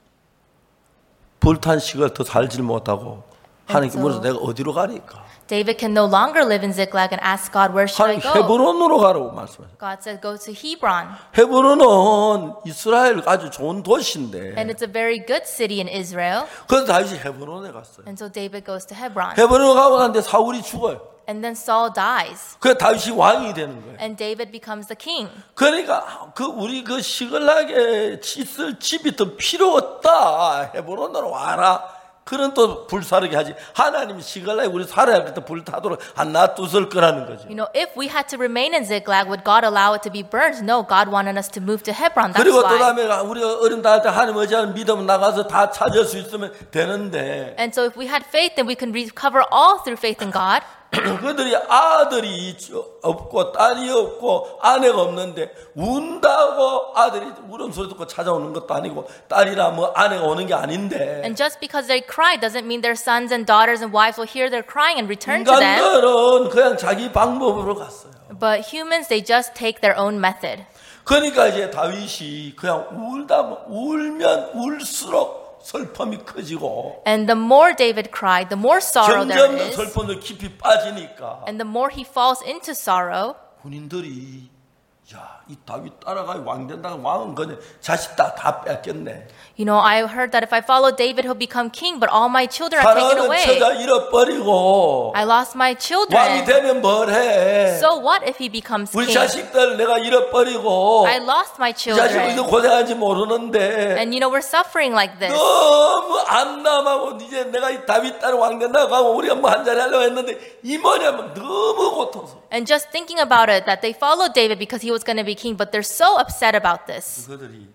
불탄 시골 더 살질 못하고 하나님께 so- 물어서 내가 어디로 가니까? David can no longer live in Ziklag and ask God, where should I 하나님 go? 헤브론으로 가라고 말씀하셨어요. God said, go to Hebron. 헤브론은 이스라엘 아주 좋은 도시인데 And it's a very good city in Israel. 그래서 다윗이 헤브론에 갔어요. And so David goes to Hebron. 헤브론에 가고 난데 사울이 죽어요. And then Saul dies. 그래서 다윗이 왕이 되는 거예요. And David becomes the king. 그러니까 그 우리 그 시글락에 있을 집이 더 필요 없다. 헤브론으로 와라. 그런 또 불사르게 하지. 하나님이 시갈라에 우리 살아야 그때 불타도록 안 놔두실 거라는 거죠. You know, if we had to remain in Ziklag, would God allow it to be burned? No, God wanted us to move to Hebron. That's 그리고 또 why. 다음에 우리가 어른다 할 때 하나님 의지하는 믿음 나가서 다 찾을 수 있으면 되는데 And so if we had faith, then we can recover all through faith in God. 그들이 아들이 없고 딸이 없고 아내가 없는데 운다고 아들이 울음소리 듣고 찾아오는 것도 아니고 딸이나 뭐 아내가 오는 게 아닌데 And just because they cry doesn't mean their sons and daughters and wives will hear their crying and return to them. 인간들은 그냥 자기 방법으로 갔어요. But humans, they just take their own method. 그러니까 이제 다윗이 그냥 울다 울면 울수록 슬픔이 커지고 And the more David cried, the more sorrow there 점점 더 is. 슬픔도 깊이 빠지니까 And the more he falls into sorrow, 군인들이 야, 이 다윗 따라가 왕 된다가 왕은 그냥 자식 다, 다 뺏겼네. you know, I heard that if I follow David, he'll become king, but all my children are taken 사랑하는 away. 처자 잃어버리고 I lost my 왕이 children. 되면 뭘 해? So what if he becomes 우리 king? 자식들 내가 잃어버리고 I lost my 이 자식들도 children. 고생하는지 모르는데 And you know, we're suffering like this. 너무 암남하고 이제 내가 이 다윗 따라 왕 된다고 하고 우리가 뭐 한잔 하려고 했는데 이 뭐냐면 너무 고통스러워. And just thinking about it, that they followed David because he was going to be king, but they're so upset about this. 그들이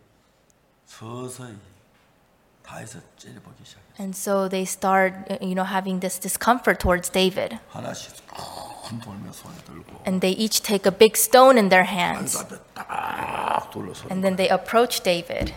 서서히 다윗을 째려보기 시작했어요. And so they start, you know, having this discomfort towards David. 하나씩 큰 돌며 손에 들고 And they each take a big stone in their 다윗 hands. 앞에 딱 둘러서. And then they approach David.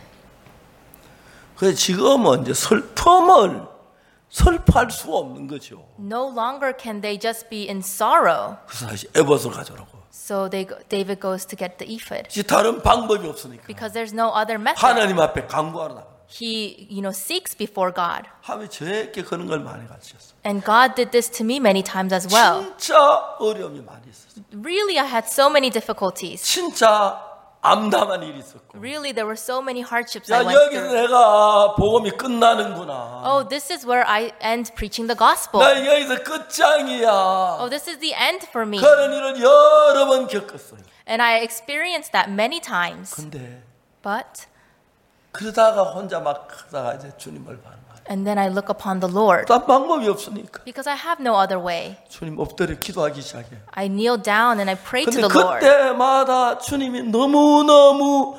그래서 지금은 이제 슬픔을 슬퍼할 수가 없는 거죠. No longer can they just be in sorrow. 그래서 다시 에봇을 가져오라고. So they, go- David goes to get the ephod. 이제 다른 방법이 없으니까 Because there's no other method. 하나님 앞에 간구하라. He, you know, seeks before God. 하면 저에게 그런 걸 많이 가르쳤어요. And God did this to me many times as well. 진짜 어려움이 많이 있었어요. Really, I had so many difficulties. 진짜 암담한 일이 있었고. Really, there were so many hardships I 야, went 여기서 through. 내가 복음이 끝나는구나. Oh, this is where I end preaching the gospel. 나 여기서 끝장이야. Oh, this is the end for me. 그런 일을 여러 번 겪었어요. And I experienced that many times. 근데 But, 그러다가 혼자 막 하다가 이제 주님을 봐요. and then I look upon the Lord. 딴 방법이 없으니까 Because I have no other way. 주님 엎드려 기도하기 시작해. I kneel down and I pray to 근데 the Lord. 그때마다 주님이 너무너무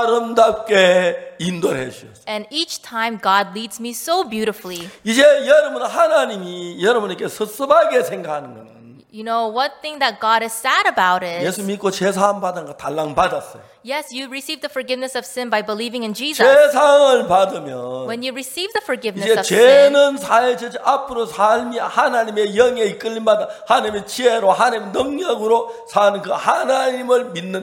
아름답게 인도해 주셨어요. And each time God leads me so beautifully. 이제 여러분 하나님이 여러분에게 섭섭하게 생각하는 거는 You know, one thing that God is sad about 예수 is, 믿고 제사함 받은 거 달랑 받았어요. yes, you received the forgiveness of sin by believing in Jesus. 제사함을 받으면 When you receive the forgiveness 이제 of sin, 죄는 사해 저지 앞으로 삶이 하나님의 영에 이끌림받아 하나님의 지혜로 하나님의 능력으로 사는 그 하나님을 믿는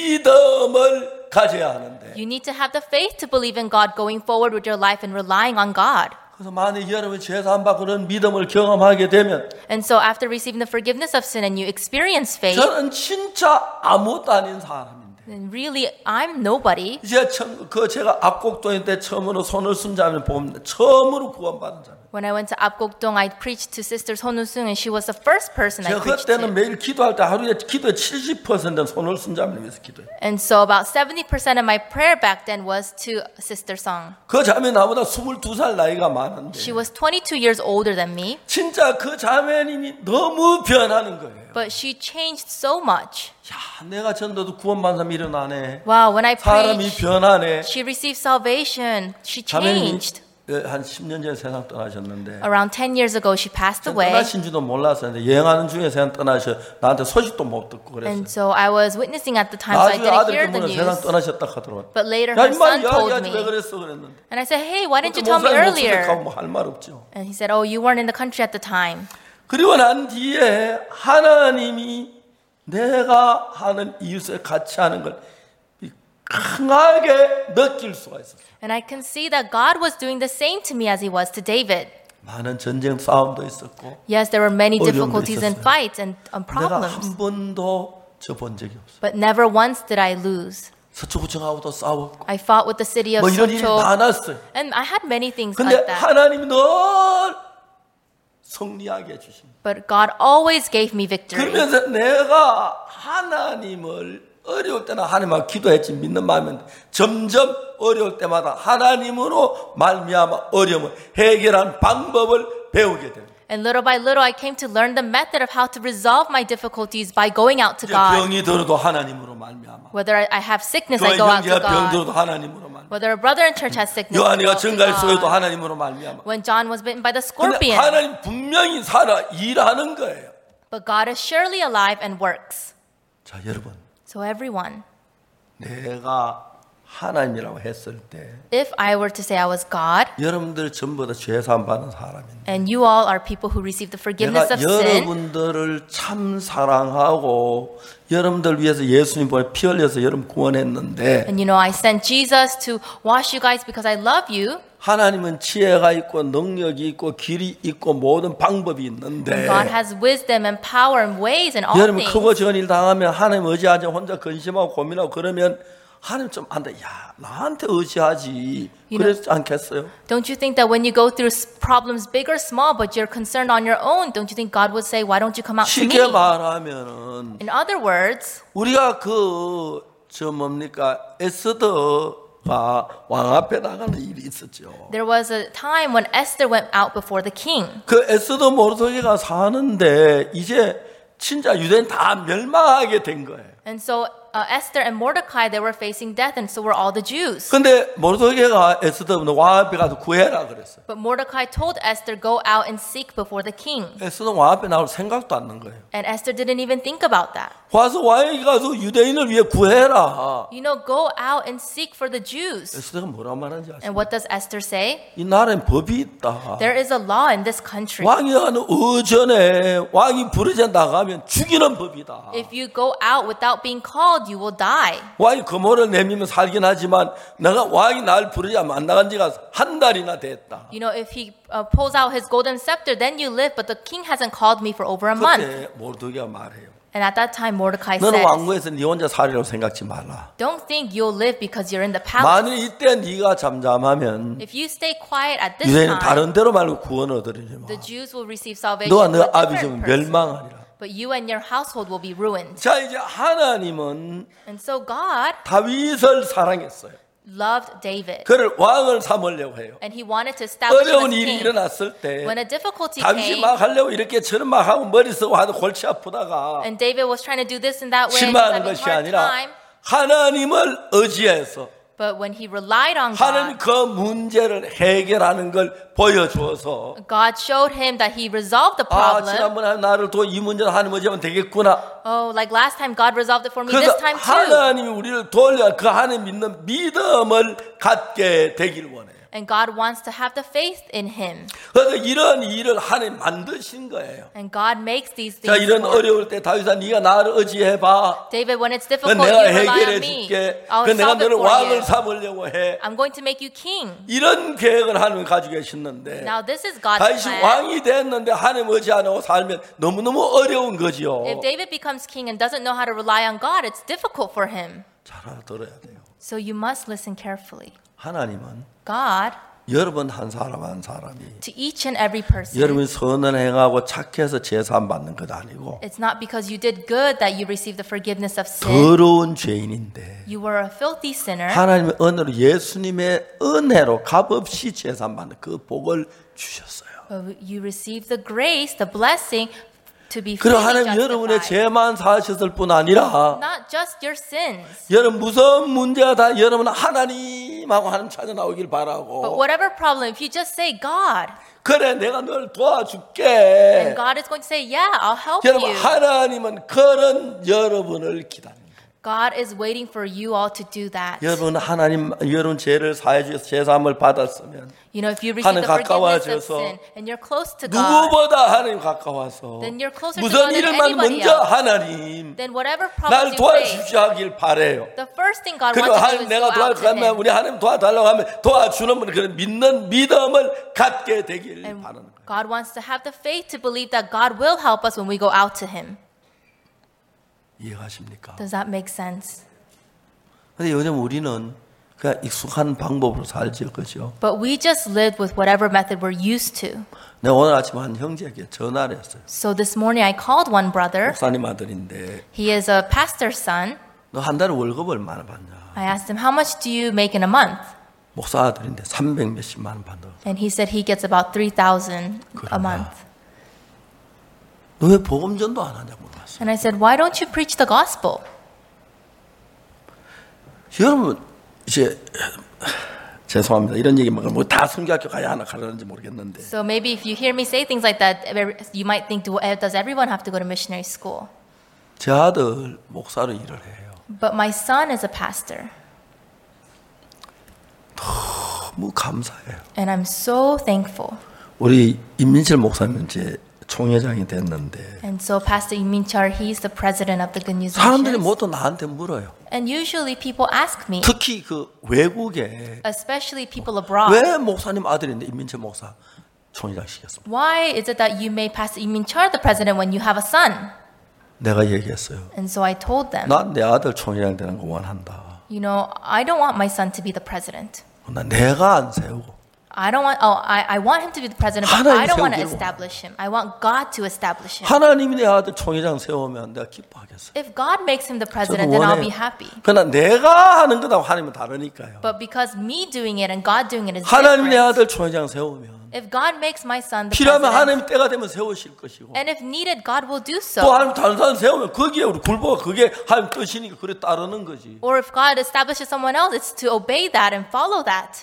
믿음을 가져야 하는데 you need to have the faith to believe in God going forward with your life and relying on God. 그래서 만약 여러분 제사함 받고 그런 믿음을 경험하게 되면 And so after receiving the forgiveness of sin and you experience faith, 저는 진짜 아무것도 아닌 사람인데 then really I'm nobody. 이제 처음, 그 제가 압곡도인 때 처음으로 손을 쓴 자면 보면 처음으로 구원받은 자면 When I went to Apgokdong, I preached to Sister Son Sung, and she was the first person I 제가 preached 그때는 to. 매일 기도할 때 하루에 기도의 칠십 퍼센트는 손을 쓴 자매를 위해서 기도해요. And so about seventy percent of my prayer back then was to Sister Song. 그 자매 나보다 스물두 살 나이가 많은데 She was twenty-two years older than me, 진짜 그 자매님이 너무 변하는 거예요. but she changed so much. 야, 내가 전도도 구원받은 사람이 일어나네. Wow, when I 사람이 preached, 변하네. she received salvation. She 자매님이 changed. 한 십 년 전에 세상 떠나셨는데 Around ten years ago, she passed away. 떠나신지도 몰랐었는데 여행하는 중에 세상 떠나셔 나한테 소식도 못 듣고 그랬어요. And so I was witnessing at the time, so I 나중에 didn't 아들 hear the 때문에 세상 news. 떠나셨다 하더라고요. But later, 야 her 임마 son told 이야기하지 왜 me. 그랬어 그랬는데 And I said, hey, why didn't you 그때 tell me 목사님 목소리 earlier? 가고 뭐 할 말 없죠. And he said, oh, you weren't in the country at the time. 그리고 난 뒤에 하나님이 내가 하는 이웃을 같이 하는 걸 강하게 느낄 수가 있었어요. And I can see that God was doing the same to me as he was to David. 많은 전쟁 싸움도 있었고 Yes, there were many 어려움도 difficulties and 있었어요. fights and um, 내가 problems. 한 번도 져본 적이 없어요. But never once did I lose. 서초구청하고도 싸웠고 I fought with the city of 뭐 이런 일이 Socho. 많았어요. And I had many things 근데 like that. 하나님이 늘 승리하게 해주십니다. But God always gave me victory. 그러면서 내가 하나님을 어려울 때는 하나님하고 기도했지 믿는 마음인데 점점 어려울 때마다 하나님으로 말미암아 어려움을 해결하는 방법을 배우게 됩니다. And little by little, I came to learn the method of how to resolve my difficulties by going out to 이제 God. 병이 들어도 하나님으로 말미암아. Whether I I have sickness, 그 I go out to 형제가 병 God. 들어도 하나님으로 말미암아. Whether a brother in church has sickness, I go 요한이가 out to 정갈 쏘여도 God. 하나님으로 말미암아. When John was bitten by the 근데 scorpion, 하나님 분명히 살아 일하는 거예요. but God is surely alive and works. 자, 여러분, So everyone, 내가 하나님이라고 했을 때 if I were to say I was God, 여러분들 전부 다 죄 사함 받는 사람인데 and you all are people who receive the forgiveness 내가 of sin, 여러분들을 참 사랑하고 여러분들 위해서 예수님 보내 피 흘려서 여러분 구원했는데 and you know I sent Jesus to wash you guys because I love you. 하나님은 지혜가 있고 능력이 있고 길이 있고 모든 방법이 있는데 God has wisdom and power and ways and all 여러분 things. 크고 적은 일 당하면 하나님 의지하지 혼자 근심하고 고민하고 그러면 하나님 좀 안돼. 야 나한테 의지하지. You 그러지 않겠어요? Don't you think that when you go through s- problems big or small, but you're concerned on your own, don't you think God would say, why don't you come out to me? 쉽게 말하면은 In other words, 우리가 그 저 뭡니까 에스더가 왕 앞에 나가는 일이 있었죠. there was a time when Esther went out before the king. 그 에스더 모르드게가 사는데 이제 진짜 유대인 다 멸망하게 된 거예요. And so uh, Esther and Mordecai, they were facing death, and so were all the Jews. 근데 모르드게가 에스더 왕 앞에 가서 구해라 그랬어요. But Mordecai told Esther, go out and seek before the king. 에스더 왕 앞에 나올 생각도 안 난 거예요. And Esther didn't even think about that. 와서 왕에게 가서 유대인을 위해 구해라. You know, go out and seek for the Jews. 에스더가 뭐라 말하는지 아세요? And what does Esther say? 이 나라엔 법이 있다. There is a law in this country. 왕이 하는 의전에 왕이 부르지 나가면 죽이는 법이다. If you go out without being called, you will die. 왕이 금호를 내밀면 살긴 하지만 내가 왕이 날 부르지 안 나간 지가 한 달이나 됐다. You know, if he uh, pulls out his golden scepter, then you live, but the king hasn't called me for over a month. 그때 모르드게가 말해요. And at that time, Mordecai 너는 says, 왕궁에서 네 혼자 살이라고 생각지 말라. don't think you'll live because you're in the palace. 만일 이때 네가 잠잠하면 If you stay quiet at this 유대인은 time, 다른 데로 말고 구원을 얻으리지 마. the Jews will receive salvation 너와 through 너 a 아비 different 좀 person. 멸망하리라. But you and your household will be ruined. 자 이제 하나님은 And so God 다윗을 사랑했어요. loved David. 그를 왕을 삼으려고 해요. And he wanted to establish him 어려운 as 일이 king. 일어났을 때 When a difficulty 다윗이 came, 막 하려고 이렇게 저런 막 하고 머리 쓰고 하도 골치 아프다가 and David was trying to do this and that way, and he was 실망하는 having a 것이 hard 아니라 time. 하나님을 의지해서 But when he relied on 하나님 God, 그 문제를 해결하는 걸 보여주어서 God showed him that he resolved the 아 problem. 지난번에 나를 또 이 문제를 하나님 의지하면 되겠구나. Oh, like last time God resolved it for me, 그래서 this time too. 하나님이 우리를 돌려 그 하나님 믿는 믿음을 갖게 되길 원해요. And God wants to have the faith in him. 그래서 이런 일을 하나님 만드신 거예요. And God makes these 자 things 이런 work. 어려울 때 다윗아 네가 나를 의지해봐. David, when it's 그 difficult, 내가 you rely 해결해 on me. 줄게. I'll 그 내가 solve it 너를 for 왕을 you. 삼으려고 해. I'm going to make you king. 이런 계획을 하나님 가지고 계셨는데 Now this is God's 다윗이 plan. 왕이 됐는데 하나님 의지 안 하고 살면 너무너무 어려운 거지요. If David becomes king and doesn't know how to rely on God, it's difficult for him. 잘 알아들어야 돼요. So you must listen carefully. 하나님은 God, 여러분 한 사람 한 사람이 to each and every person, 여러분이 선을 행하고 착해서 제사함 받는 것 아니고 it's not because you did good that you receive the forgiveness of sin. 더러운 죄인인데 You were a filthy sinner. 하나님의 은혜로 예수님의 은혜로 값없이 제사함 받는 그 복을 주셨어요. But you receive the grace, the blessing to be 그리고 fully 하나님 여러분의 justified. 죄만 사하셨을 뿐 아니라 Not just your sins, 여러분 무슨 문제가 다 여러분 하나님하고 하나님 찾아 나오길 but 바라고 whatever problem, if you just say God, 그래 내가 널 and 도와줄게. God is going to say, yeah, I'll help 여러분 you. 하나님은 그런 여러분을 기다립니다. God is waiting for you all to do that. 여러분 하나님 여러분 죄를 사해 주셔서 제사함을 받았으면 You know, if you receive 하나님 the forgiveness of 가까워져서 sin and you're close to God, 누구보다 하나님 가까워서 then you're closer to 무슨 God than 일을 만든 anybody 먼저 else. 하나님 then whatever 날 problems you face, 도와주시 하길 바래요. the first thing God 그리고 wants to do 하나님 is 내가 go out to 도와주면 Him. 우리 하나님 도와달라고 하면 도와주는 분 그런 믿는 믿음을 갖게 되길 And 바라는 거예요. God wants to have the faith to believe that God will help us when we go out to Him. 이해가십니까? Does that make sense? 근데 요즘 우리는 그냥 익숙한 방법으로 살지 거죠. But we just lived with whatever method we're used to. 내가 오늘 아침 한 형제에게 전화를 했어요. So this morning I called one brother. 목사님 아들인데 He is a pastor's son. 너 한 달에 월급 얼마나 받냐? I asked him, how much do you make in a month? 목사 아들인데 삼백 몇십만 원 받는다. And he said he gets about three thousand a month. 너 왜 복음전도 안 하냐고 물었어. And I said, why don't you preach the gospel? 여러분 이제 죄송합니다. 이런 얘기 뭐 다 선교학교 가야 하나 가라는지 모르겠는데. So maybe if you hear me say things like that, you might think, does everyone have to go to missionary school? 제 아들 목사로 일을 해요. But my son is a pastor. 너무 감사해요. And I'm so thankful. 우리 임민철 목사님 이제 총회장이 됐는데 And so Pastor Im Min-chul, he's the president of the Good News 사람들이 Missions. 모두 나한테 물어요. And usually people ask me, 특히 그 외국에 especially people abroad, 왜 목사님 아들인데 임민철 목사 총회장 시켰습니까? why is it that you made Pastor Im Min-chul the president when you have a son? 내가 얘기했어요. And so I told them, 난 내 아들 총회장 되는 거 원한다. you know, I don't want my son to be the president. 나 내가 안 세우고 I don't want, oh, I, I want him to be the president, but I 하나님이 don't want to 세우기를 establish him. I want God to establish him. 하나님이 내 아들 총회장 세우면 내가 기뻐하겠어요. If God makes him the 저도 president, then I'll 원해요. be happy. 그러나 내가 하는 거하고 하나님은 다르니까요. But because me doing it and God doing it is 하나님이 내 different. 아들 총회장 세우면 If God makes my son the 필요하면 president, 하나님 때가 되면 세우실 것이고 and if needed, God will do 또 so. 하나님 다른 사람 세우면 거기에 우리 굴보가 그게 하나님 뜻이니까 그래 따르는 거지. Or if God establishes someone else, it's to obey that and follow that.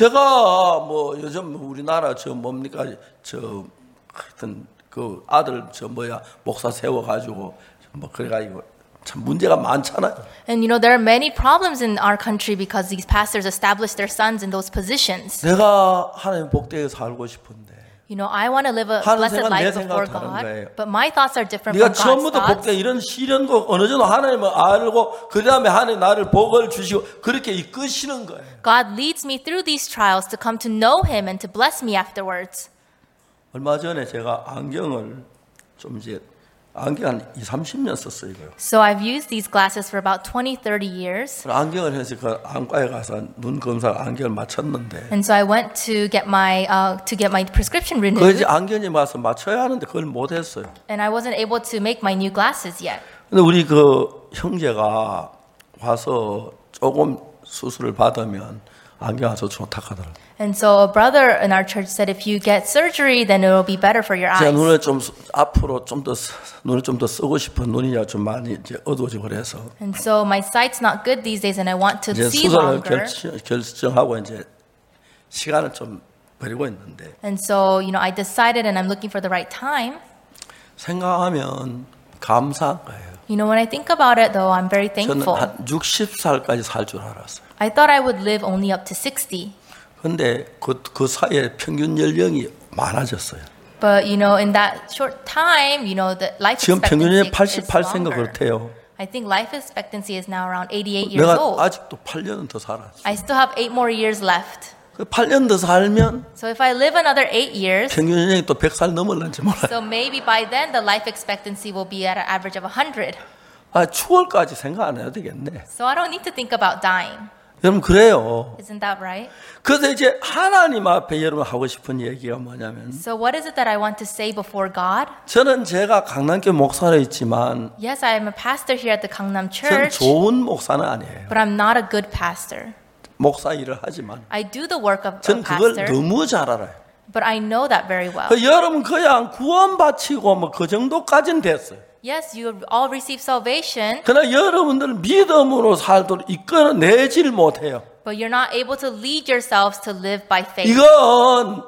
제가 뭐 요즘 우리나라 저 뭡니까 저 하여튼 그 아들 저 뭐야 목사 세워가지고 뭐 그래가지고 참 문제가 많잖아요. And you know, there are many problems in our country because these pastors establish their sons in those positions. 내가 하나님 복되게 살고 싶은데 You know, I want to live a 하는 blessed 생각, 내 life 생각 before 다른 거예요. God, but my thoughts are different 네가 from God's 처음부터 thoughts. 복되 이런 시련도 어느 정도 하나님을 알고 그 다음에 하나님 나를 복을 주시고 그렇게 이끄시는 거예요. God leads me through these trials to come to know Him and to bless me afterwards. 얼마 전에 제가 안경을 좀 이제 안경 한 이삼십 년 썼어요. 이거요. So I've used these glasses for about twenty, thirty years. 안경을 해서 그 안과에 가서 눈 검사 안경을 맞췄는데 And so I went to get my uh, to get my prescription 그 renewed, 이제 안경이 와서 맞춰야 하는데 그걸 못 했어요. and I wasn't able to make my new glasses yet. 근데 우리 그 형제가 와서 조금 수술을 받으면 안경 아주 좋다 하더라고요. And so a brother in our church said, if you get surgery, then it will be better for your 제가 eyes. 눈을 좀 쓰- 앞으로 좀 더 눈을 좀 더 쓰고 싶은 눈이 좀 많이 이제 어두워지고 그래서 And so my sight's not good these days, and I want to 이제 see 수술을 longer. 결정, 결정하고 이제 시간을 좀 버리고 있는데 And so, you know, I decided, and I'm looking for the right time. 생각하면 감사한 거예요. You know, when I think about it, though, I'm very 저는 thankful. 한 육십 살까지 살 줄 알았어요. I thought I would live only up to sixty. 근데 그, 그 사이에 평균 연령이 많아졌어요. But, you know, in that short time, you know, the life 지금 평균이 expectancy is 팔십팔 세인가 longer. 그렇대요. I think life expectancy is now around eighty-eight years 내가 old. 아직도 팔 년은 더 살았어. I still have eight more years left. 그 팔 년 더 살면 So if I live another eight years, 평균 연령이 또 백 살 넘을는지 몰라요. so maybe by then the life expectancy will be at an average of one hundred. 아, 추월까지 생각 안 해도 되겠네. So I don't need to think about dying. 여러분 그래요. Isn't that right? 그래서 이제 하나님 앞에 여러분 하고 싶은 얘기가 뭐냐면 So what is it that I want to say before God? 저는 제가 강남교 목사로 있지만 Yes, I am a pastor here at the Gangnam 저는 Church, 좋은 목사는 아니에요. but I'm not a good pastor. 목사 일을 하지만 I do the work of a 전 그걸 pastor, 너무 잘 알아요. but I know that very well. 그 여러분 그냥 구원 바치고 뭐 그 정도까지는 됐어요. Yes, you all receive salvation, 그러나 여러분들 믿음으로 살도록 이끌어내질 못해요. but you're not able to lead yourselves to live by faith. 이건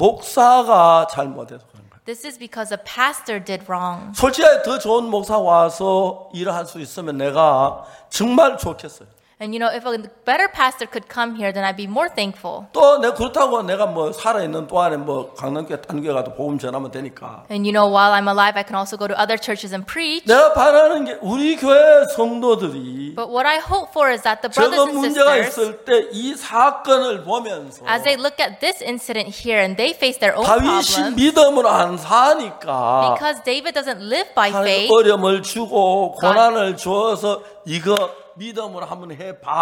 목사가 잘못해서 그런 거예요. This is because a pastor did wrong. 솔직히 더 좋은 목사 와서 일을 할 수 있으면 내가 정말 좋겠어요. And you know, if a better pastor could come here, then I'd be more thankful. 또 내가 그렇다고 내가 뭐 살아있는 동안에 뭐 강남교회 딴 교회 가도 복음 전하면 되니까 And you know, while I'm alive, I can also go to other churches and preach. 내가 바라는 게 우리 교회 성도들이 But what I hope for is that the brothers 저런 and 문제가 sisters, 있을 때 이 사건을 보면서 as they look at this incident here and they face their own 다윗이 problems, 믿음으로 안 사니까 because David doesn't live by 하나님 faith, 어려움을 주고 고난을 주어서 이거 믿음으로 한번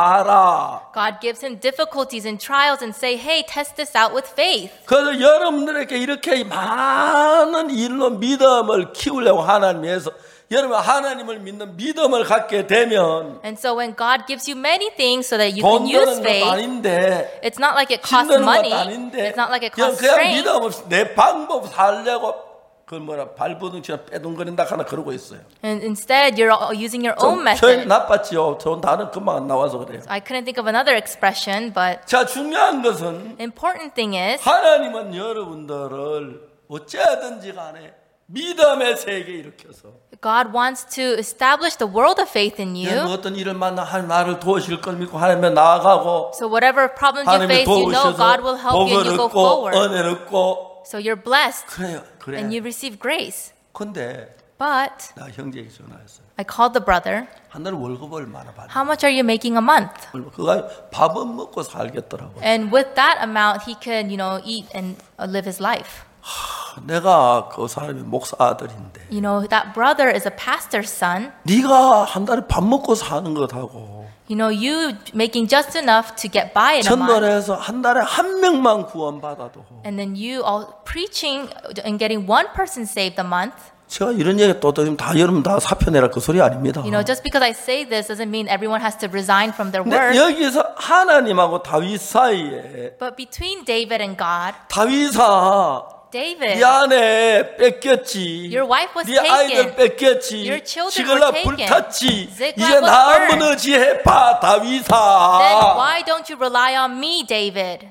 해봐라. God gives him difficulties and trials and say, hey, test this out with faith. 그래서 여러분들에게 이렇게 많은 일로 믿음을 키우려고 하나님께서 여러분 하나님을 믿는 믿음을 갖게 되면 And so when God gives you many things so that you 돈 can use 드는 것도 faith, 아닌데 it's not like it costs 힘드는 money. 것도 아닌데 It's not like it 그냥, costs 그냥 strength. 믿음 없이 내 방법 살려고 그 뭐라 발버둥치나 빼둥거린다 하나 그러고 있어요. And instead, you're all using your own 좀 표현이 method. 나빴지요. 좋은 단어 금방 안 나와서 그래요. I couldn't think of another expression, but 자, 중요한 것은 important thing is 하나님은 여러분들을 어찌하든지 간에 믿음의 세계에 일으켜서 God wants to establish the world of faith in 여러분 you. 어떤 일을 만나 하나님 나를 도우실 걸 믿고 하나님에 나아가고 So whatever problems you 하나님이 face, you know 도우셔서 God will help you and 복을 you go 얻고 forward. 은혜를 얻고 So you're blessed 그래요. 그래. and you receive grace. 근데 But 나 형제에게 전화했어요. I called the brother. 한 달 월급 얼마나 받냐? How much are you making a month? 그거 밥은 먹고 살겠더라고요. And with that amount, he could, you know, eat and uh, live his life. 내가 그 사람이 목사 아들인데 You know, that brother is a pastor's son. 네가 한 달에 밥 먹고 사는 것하고 You know, you making just enough to get by in a month. 전도해서 한 달에 한 명만 구원받아도 And then you all preaching and getting one person saved a month. 제가 이런 얘기 또 드리면 다 여러분 다 사표 내라 그 소리 아닙니다. You know, just because I say this doesn't mean everyone has to resign from their 근데 work. 여기서 하나님하고 다윗 사이에 But between David and God, 다윗아 David, 네 아내 뺏겼지. Your wife was 네 아이들 taken. 뺏겼지. Your children 시글락 were taken. 불탔지. Ziklag 이제 was 나 burned. 한번 의지해봐 then 다윗아. why don't you rely on me, David?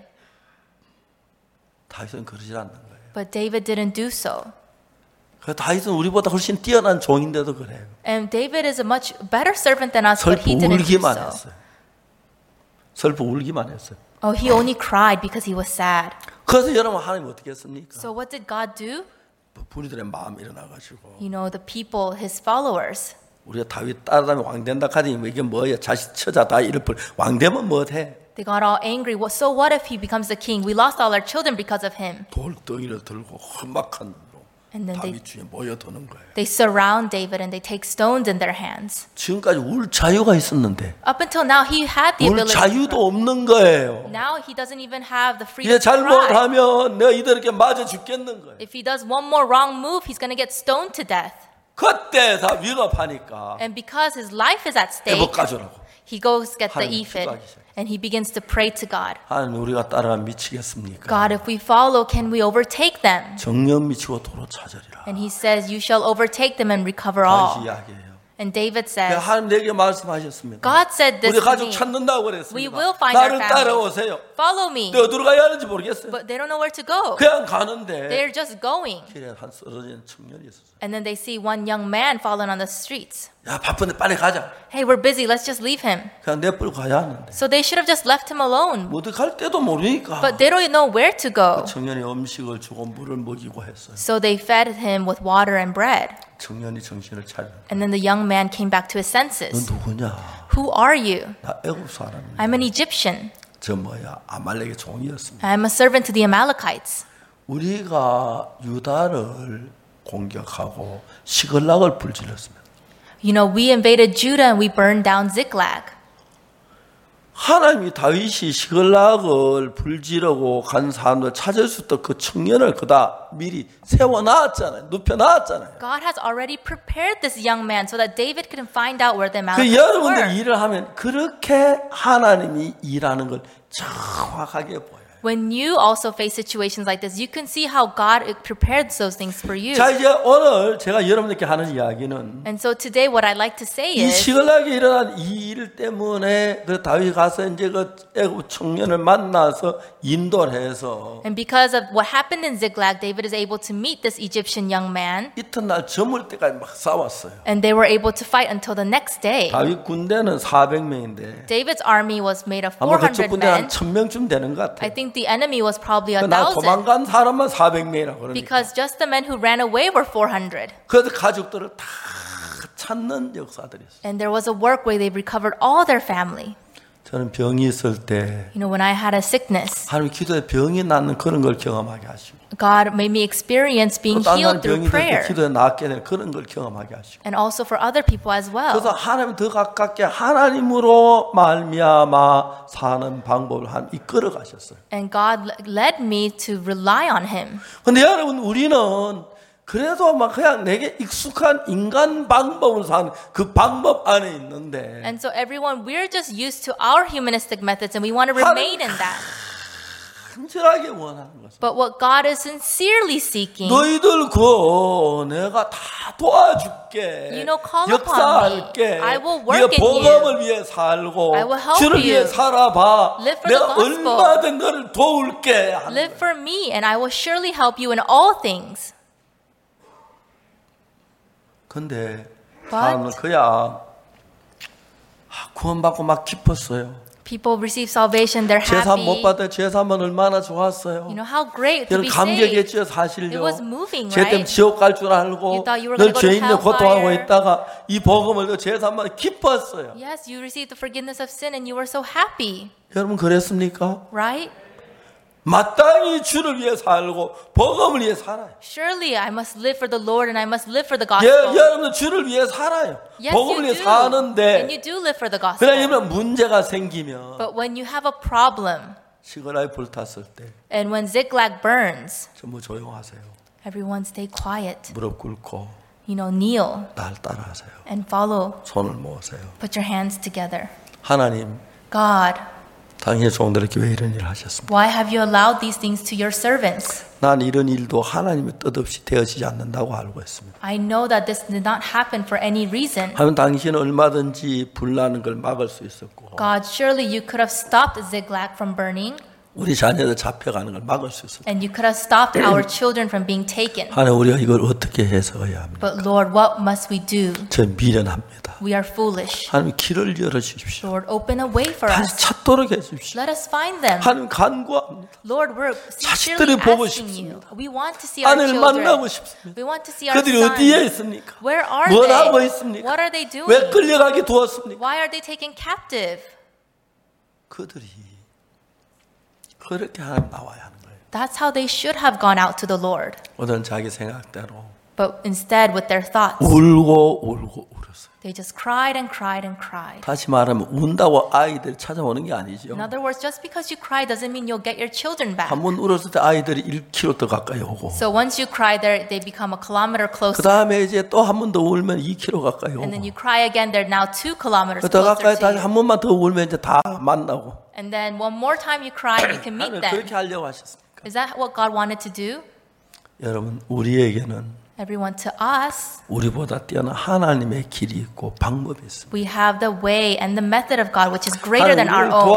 다윗은 그러질 않는 거예요. But David didn't do so. 그 다윗은 우리보다 훨씬 뛰어난 종인데도 그래요. And David is a much better servant than us, but 슬프 he didn't do 울기만 so. 했어요. 슬프 울기만 했어요. Oh, he only cried because he was sad. 그래서 여러분 하나님 어떻게 했습니까? So what did God do? 부리들의 마음이 일어나가지고 You know, the people, his followers. 우리가 다윗 따라다니면 왕된다 카니 이게 뭐야 자식 처자 다 이럴 뻔 왕되면 뭐해? They got all angry. Well, so what if he becomes the king? We lost all our children because of him. 돌덩이를 들고 험악한 And then they, 다윗 주에 모여드는 거예요. they surround David and they take stones in their hands. 지금까지 울 자유가 있었는데 Up until now, he had the 울 ability. 자유도 To 없는 거예요. now he doesn't even have the freedom 이게 to cry. 잘못하면 내가 이들에게 맞아 죽겠는 거예요. If he does one more wrong move, he's going to get stoned to death. 그때 다 위급하니까 And because his life is at stake, 회복 가져라고. he goes get the 하나님 ephod 기도하기 시작해요. and he begins to pray to God. 하나님 우리가 따라가면 미치겠습니까? God, if we follow, can we overtake them? 정령 미치고 도로 찾으리라. And he says, you shall overtake them and recover 다시 all. 이야기해요. And David says, 하나님 내게 말씀하셨습니다. God said this 우리 to 가족 me. 찾는다고 We 그랬습니다. will find our 나를 family. 따라오세요. Follow me. 근데 어디로 가야 하는지 모르겠어요. But they don't know where to go. 그냥 가는데 They're just going. 길에 한 쓰러진 청년이 있었어요. And then they see one young man fallen on the streets. 야 바쁜데 빨리 가자. Hey, we're busy. Let's just leave him. 그냥 내버리고 가야 하는데 So they should have just left him alone. 어디 갈 때도 모르니까 But they don't know where to go. 청년이 음식을 주고 물을 먹이고 했어요. So they fed him with water and bread. 청년이 정신을 차려. And then the young man came back to his 넌 senses. 누구냐? Who are you? 나 애굽 사람이야. I'm an Egyptian. 저 뭐야 아말렉의 종이었습니다. I'm a servant to the Amalekites. 우리가 유다를 공격하고 시글락을 불질렀습니다. You know, we invaded Judah and we burned down Ziklag. 하나님이 다윗이 시글락을 불지르고 간 사람들 찾을 수 있도록 그 청년을 그다 미리 세워놨잖아요. 눕혀놨잖아요. God has already prepared this young man so that David could find out where the 그 Amalekites 여러분들 were. 일을 하면 그렇게 하나님이 일하는 걸 정확하게 보여요. When you also face situations like this, you can see how God prepared those things for you. 자 이제 오늘 제가 여러분들께 하는 이야기는 And so today what I'd like to say 이 is, 시글락에 일어난 이 일 때문에 그 다윗이 가서 이제 그 애굽 청년을 만나서 인도를 해서 and because of what happened in Ziklag, David is able to meet this Egyptian young man, 이튿날 저물 때까지 막 싸웠어요. and they were able to fight until the next day. 다윗 군대는 사백 명인데 David's army was made of 아마 four 그쪽 hundred 군대 한 men. 천 명쯤 되는 것 I 같아요. think the enemy was probably a 나 thousand, 도망간 사람만 사백 명이라고 그러니까. because just the men who ran away were four hundred. 그래서 가족들을 다 찾는 역사들이었어요. And there was a work where they recovered all their family. 저는 병이 있을 때 You know, when I had a sickness, 하나님 기도에 병이 낫는 그런 걸 경험하게 하시고 God made me experience being 또 다른 healed 사람 through 병이 될 때 prayer, 기도에 낫게 되는 그런 걸 경험하게 하시고 and also for other people as 그래서 well. 하나님 더 가깝게 하나님으로 말미암아 사는 방법을 한 이끌어 가셨어요. And God led me to rely on Him. 근데 여러분 우리는 그래도 막 그냥 내게 익숙한 인간 방법을 사는 그 방법 안에 있는데 And so everyone, we're just used to our humanistic methods and we want to remain in that. 간절하게 원하는 것은 But what God is sincerely seeking, 너희들 그 내가 다 도와줄게. You know, call 역사할게. upon me. I will work 네가 in 복음을 you. 위해 살고 I will help 주를 you. 위해 살아봐. Live for 내가 the gospel. 얼마든 너를 도울게. 하는 live 거예요. for me and I will surely help you in all things. 근데 But- 사람은 그야 아, 구원받고 막 기뻤어요. People receive salvation, they're 제사 못 happy. 받아 제사만 얼마나 좋았어요. You know how great to 여러분 be saved. 감격했죠 It 사실요. was moving, 죄 때문에 right? 지옥 갈 줄 알고 You thought you were 늘 gonna go to 죄인데 고통하고 hellfire. 있다가 이 복음을 그 제사만 기뻤어요. Yes, you received the forgiveness of sin and you were so happy, 여러분 그랬습니까? right? 마땅히 주를 위해 살고 복음을 위해 살아요. Surely I must live for the Lord and I must live for the 예, gospel. 여러분 주를 위해 살아요. Yes, 복음을 you 위해 do. 사는데 And you do live for the gospel. 그러나 여러분 문제가 생기면 But when you have a problem 시골에 불탔을 때 and when Ziklag burns, 전부 조용하세요. everyone stay quiet. 무릎 꿇고 You know, kneel 날 따라하세요. and follow. 손을 모으세요. Put your hands together. 하나님, God, 당신의 종들에게 왜 이런 일을 하셨습니까? why have you allowed these things to your servants? 난 이런 일도 하나님의 뜻 없이 되어지지 않는다고 알고 있습니다. I know that this did not happen for any reason. 하면 당신은 얼마든지 불나는 걸 막을 수 있었고 God, surely you could have stopped Ziklag from burning 우리 자녀들 잡혀가는 걸 막을 수 있었고 and you could have stopped our children from being taken. 하나님 우리가 이걸 어떻게 해석해야 합니까? But Lord, what must we do? 저 미련합니다. We are foolish. 하나님 길을 열어주십시오. Lord, open a way for 다시 us. 찾도록 해주십시오. Let us find them. 하나님 간구합니다. Lord, we're 자식들을 sincerely 보고 asking you. 싶습니다. We want to see our 아내를 만나고 children. 싶습니다. We want to see our 그들이 어디에 sons. 있습니까? Where are 뭘 they? 하고 있습니까? What are they doing? 왜 끌려가게 두었습니까? Why are they taken captive? 그들이 그렇게 하나님 나와야 하는 거예요. That's how they should have gone out to the Lord. 오늘은 자기 생각대로 But instead, with their thoughts, 울고 울고 울었어요. they just cried and cried and cried. 다시 말하면 운다고 아이들이 찾아오는 게 아니죠. In other words, just because you cry doesn't mean you'll get your children back. 한 번 울었을 때 아이들이 일 킬로미터 더 가까이 오고 So once you cry, they they become a kilometer 그 closer. 다음에 이제 또 한 번 더 울면 이 킬로미터 가까이 오고 And then you cry again, they're now two kilometers 더 가까이 closer 다시 to you. 한 번만 더 울면 이제 다 만나고 And then one more time you cry, you can meet 하나님 them. 그렇게 하려고 하셨습니까? Is that what God wanted to do? 여러분 우리에게는 Everyone, to us, 우리보다 뛰어난 하나님의 길이 있고 방법이 있습니다. we have the way and the method of God, which is greater than 하나님 our 우리를 own.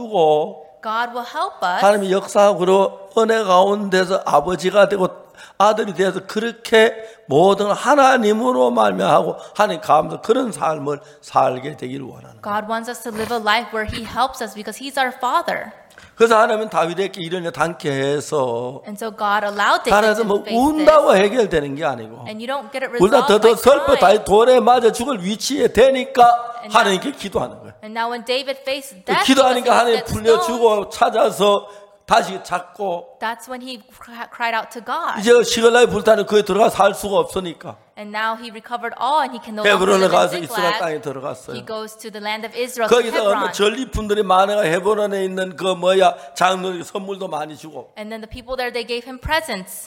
도와주고 God will help us. 하나님이 역사하고 은혜 가운데서 아버지가 되고 아들이 되어서 그렇게 모든 하나님으로 말미암고 하나님 감사 그런 삶을 살게 되기를 원하는 거예요. God wants us to live a life where He helps us because He's our Father. 그래서 하나님은 다윗에게 이런 일 당케 해서 And so God allowed David 하나님은 to 뭐 face this. 운다고 해결되는 게 아니고 And you don't get it 우리가 resolved 더더 by 슬퍼 crying. 다윗 돌에 맞아 죽을 위치에 되니까 And 하나님께 기도하는 거예요. And now when David faced death, 기도하니까 because 하나님 he was dead stoned, 불려주고 찾아서 다시 찾고 that's when he cri- cried out to God. 이제 시글라에 불타는 그에 들어가 살 수가 없으니까 And now he recovered all and he can no longer 헤브론에 live 가서 in 이스라엘 땅에 Ziklag. 들어갔어요. He goes to the land of Israel, to 거기서 Hebron. 얼마 전리품들이 많아가 헤브론에 있는 그 뭐야 장로에게 선물도 많이 주고 And then the people there, they gave him presents.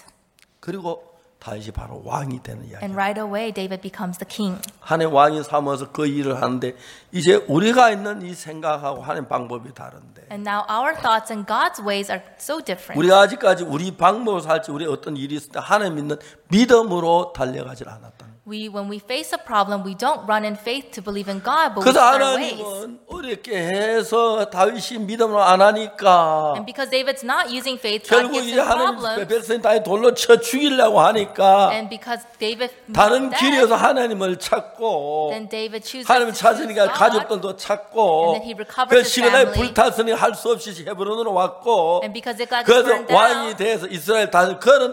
그리고 다윗이 바로 왕이 되는 이야기. And right away, David becomes the king. 하나님 왕이 삼아서 그 일을 하는데 이제 우리가 있는 이 생각하고 하는 방법이 다른데 And now our thoughts and God's ways are so different. 우리가 아직까지 우리 방법을 살지 우리 어떤 일이 있을 때 하나님 믿는 믿음으로 달려가질 않았다. We, when we face a problem, we don't run in faith to believe in God, but we 그래서 seek our ways. 하나님은 어렵게 해서 다윗이 믿음으로 안 하니까 And because David's not using faith, God 결국 gives 이제 him 하나님 problems. 백성이 다윗 돌로 쳐 죽이려고 하니까 And because David 다른 met 길에서 death, 하나님을 찾고 then David chooses 하나님을 to choose 찾으니까 God. 가족들도 찾고 And then he recovers 그 his 시간에 family. 불탔으니 할 수 없이 헤브론으로 왔고 And because Ziklag is 그래서 burned down, 왕이 돼서 이스라엘 다들 그런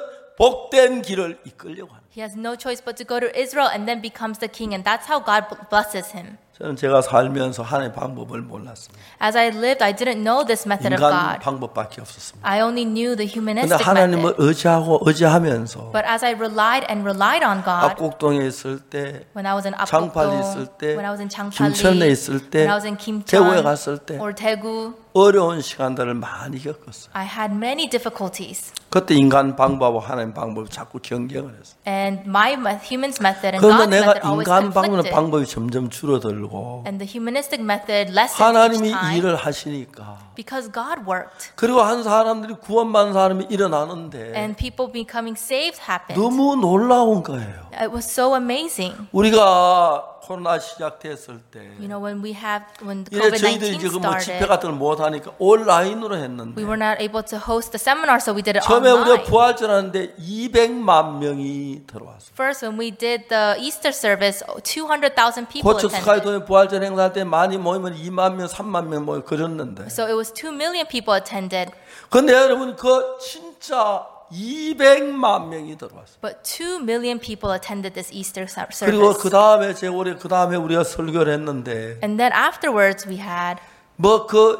복된 길을 이끌려고 합니다. he has no choice but to go to Israel and then becomes the king. And that's how God blesses him. 저는 제가 살면서 하나님의 방법을 몰랐습니다. As I lived, I didn't know this method of 인간 God. 방법밖에 없었습니다. I only knew the 그런데 humanistic 하나님을 method. 의지하고 의지하면서 But as I relied and relied on God, 압곡동에 있을 때, when I was in 장팔리 있을 Apokdong, 때, when I was in Changpali, 김천에 있을 때, when I was in 대구에 Kimcheon 갔을 때 or Daegu, 어려운 시간들을 많이 겪었어요. I had many difficulties. 그때 인간 방법하고 하나님 방법이 자꾸 경쟁을 했어요. And my me- human's method and 그런데 God's 내가 method always 인간 방법은 conflicted. 방법이 점점 줄어들고 And the humanistic method lessened each 하나님이 time 일을 하시니까 because God worked. 그리고 한 사람들이 구원받는 사람이 일어나는데 And people becoming saved happened. 너무 놀라운 거예요. It was so amazing. 우리가 코로나 시작됐을 때 You know, when we have, when 이래 저희들이 COVID nineteen 지금 뭐 집회 started, 같은 걸 못 하니까 온라인으로 했는데 we were not able to host the seminar, so we did it 처음에 우리가 online. 부활절 하는데 이백만 명이 들어왔어요. First, when we did the Easter service, two hundred thousand people 고척 attended. 스카이돔에 부활절 행사할 때 많이 모이면 이만 명, 삼만 명 모여 그랬는데 So it was two million people attended, 근데 여러분 그 진짜 이백만 명이 들어왔어요. but two million people attended this Easter ser- 그리고 service. 그 다음에 제 올해 그 다음에 우리가 설교를 했는데 And then afterwards, we had 뭐 그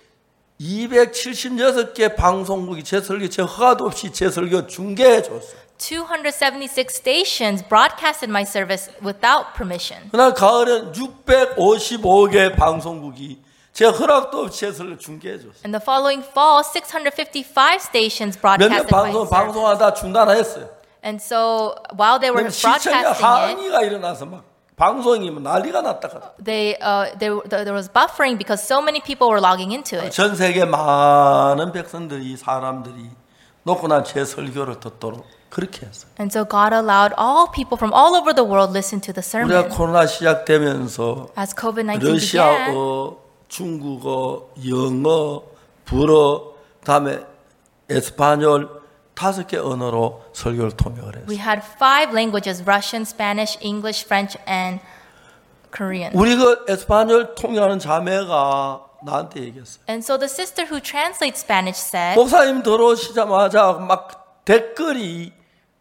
이백칠십육 개 방송국이 제 설교 제 허가도 없이 제 설교 중계해 줬어요. two hundred seventy-six stations broadcasted my service without permission. 그날 가을엔 육백오십오 개 방송국이 제 허락도 없이 제 설교 중계해 줬어요. And the following fall, six hundred fifty-five stations 몇몇 broadcasted my 방송 service. 방송하다 중단했어요. And so while they were 시청자 broadcasting it, 항의가 일어나서 막 방송이 뭐 난리가 났다 카더라고요. they uh, there there was buffering because so many people were logging into it. 전 세계 많은 백성들이 사람들이 놓고 난 제 설교를 듣도록 그렇게 했어요. And so God allowed all people from all over the world listen to the 우리가 sermon. 코로나 시작되면서 As COVID nineteen began, 러시아어, 중국어, 영어, 불어, 다음에 에스파뇰 다섯 개 언어로 설교를 통역을 했어요. we had five languages: Russian, Spanish, English, French, and Korean. 우리 그 에스파뇰 통역하는 자매가 나한테 얘기했어요. And so the sister who translates Spanish said, 목사님 들어오시자마자 막 댓글이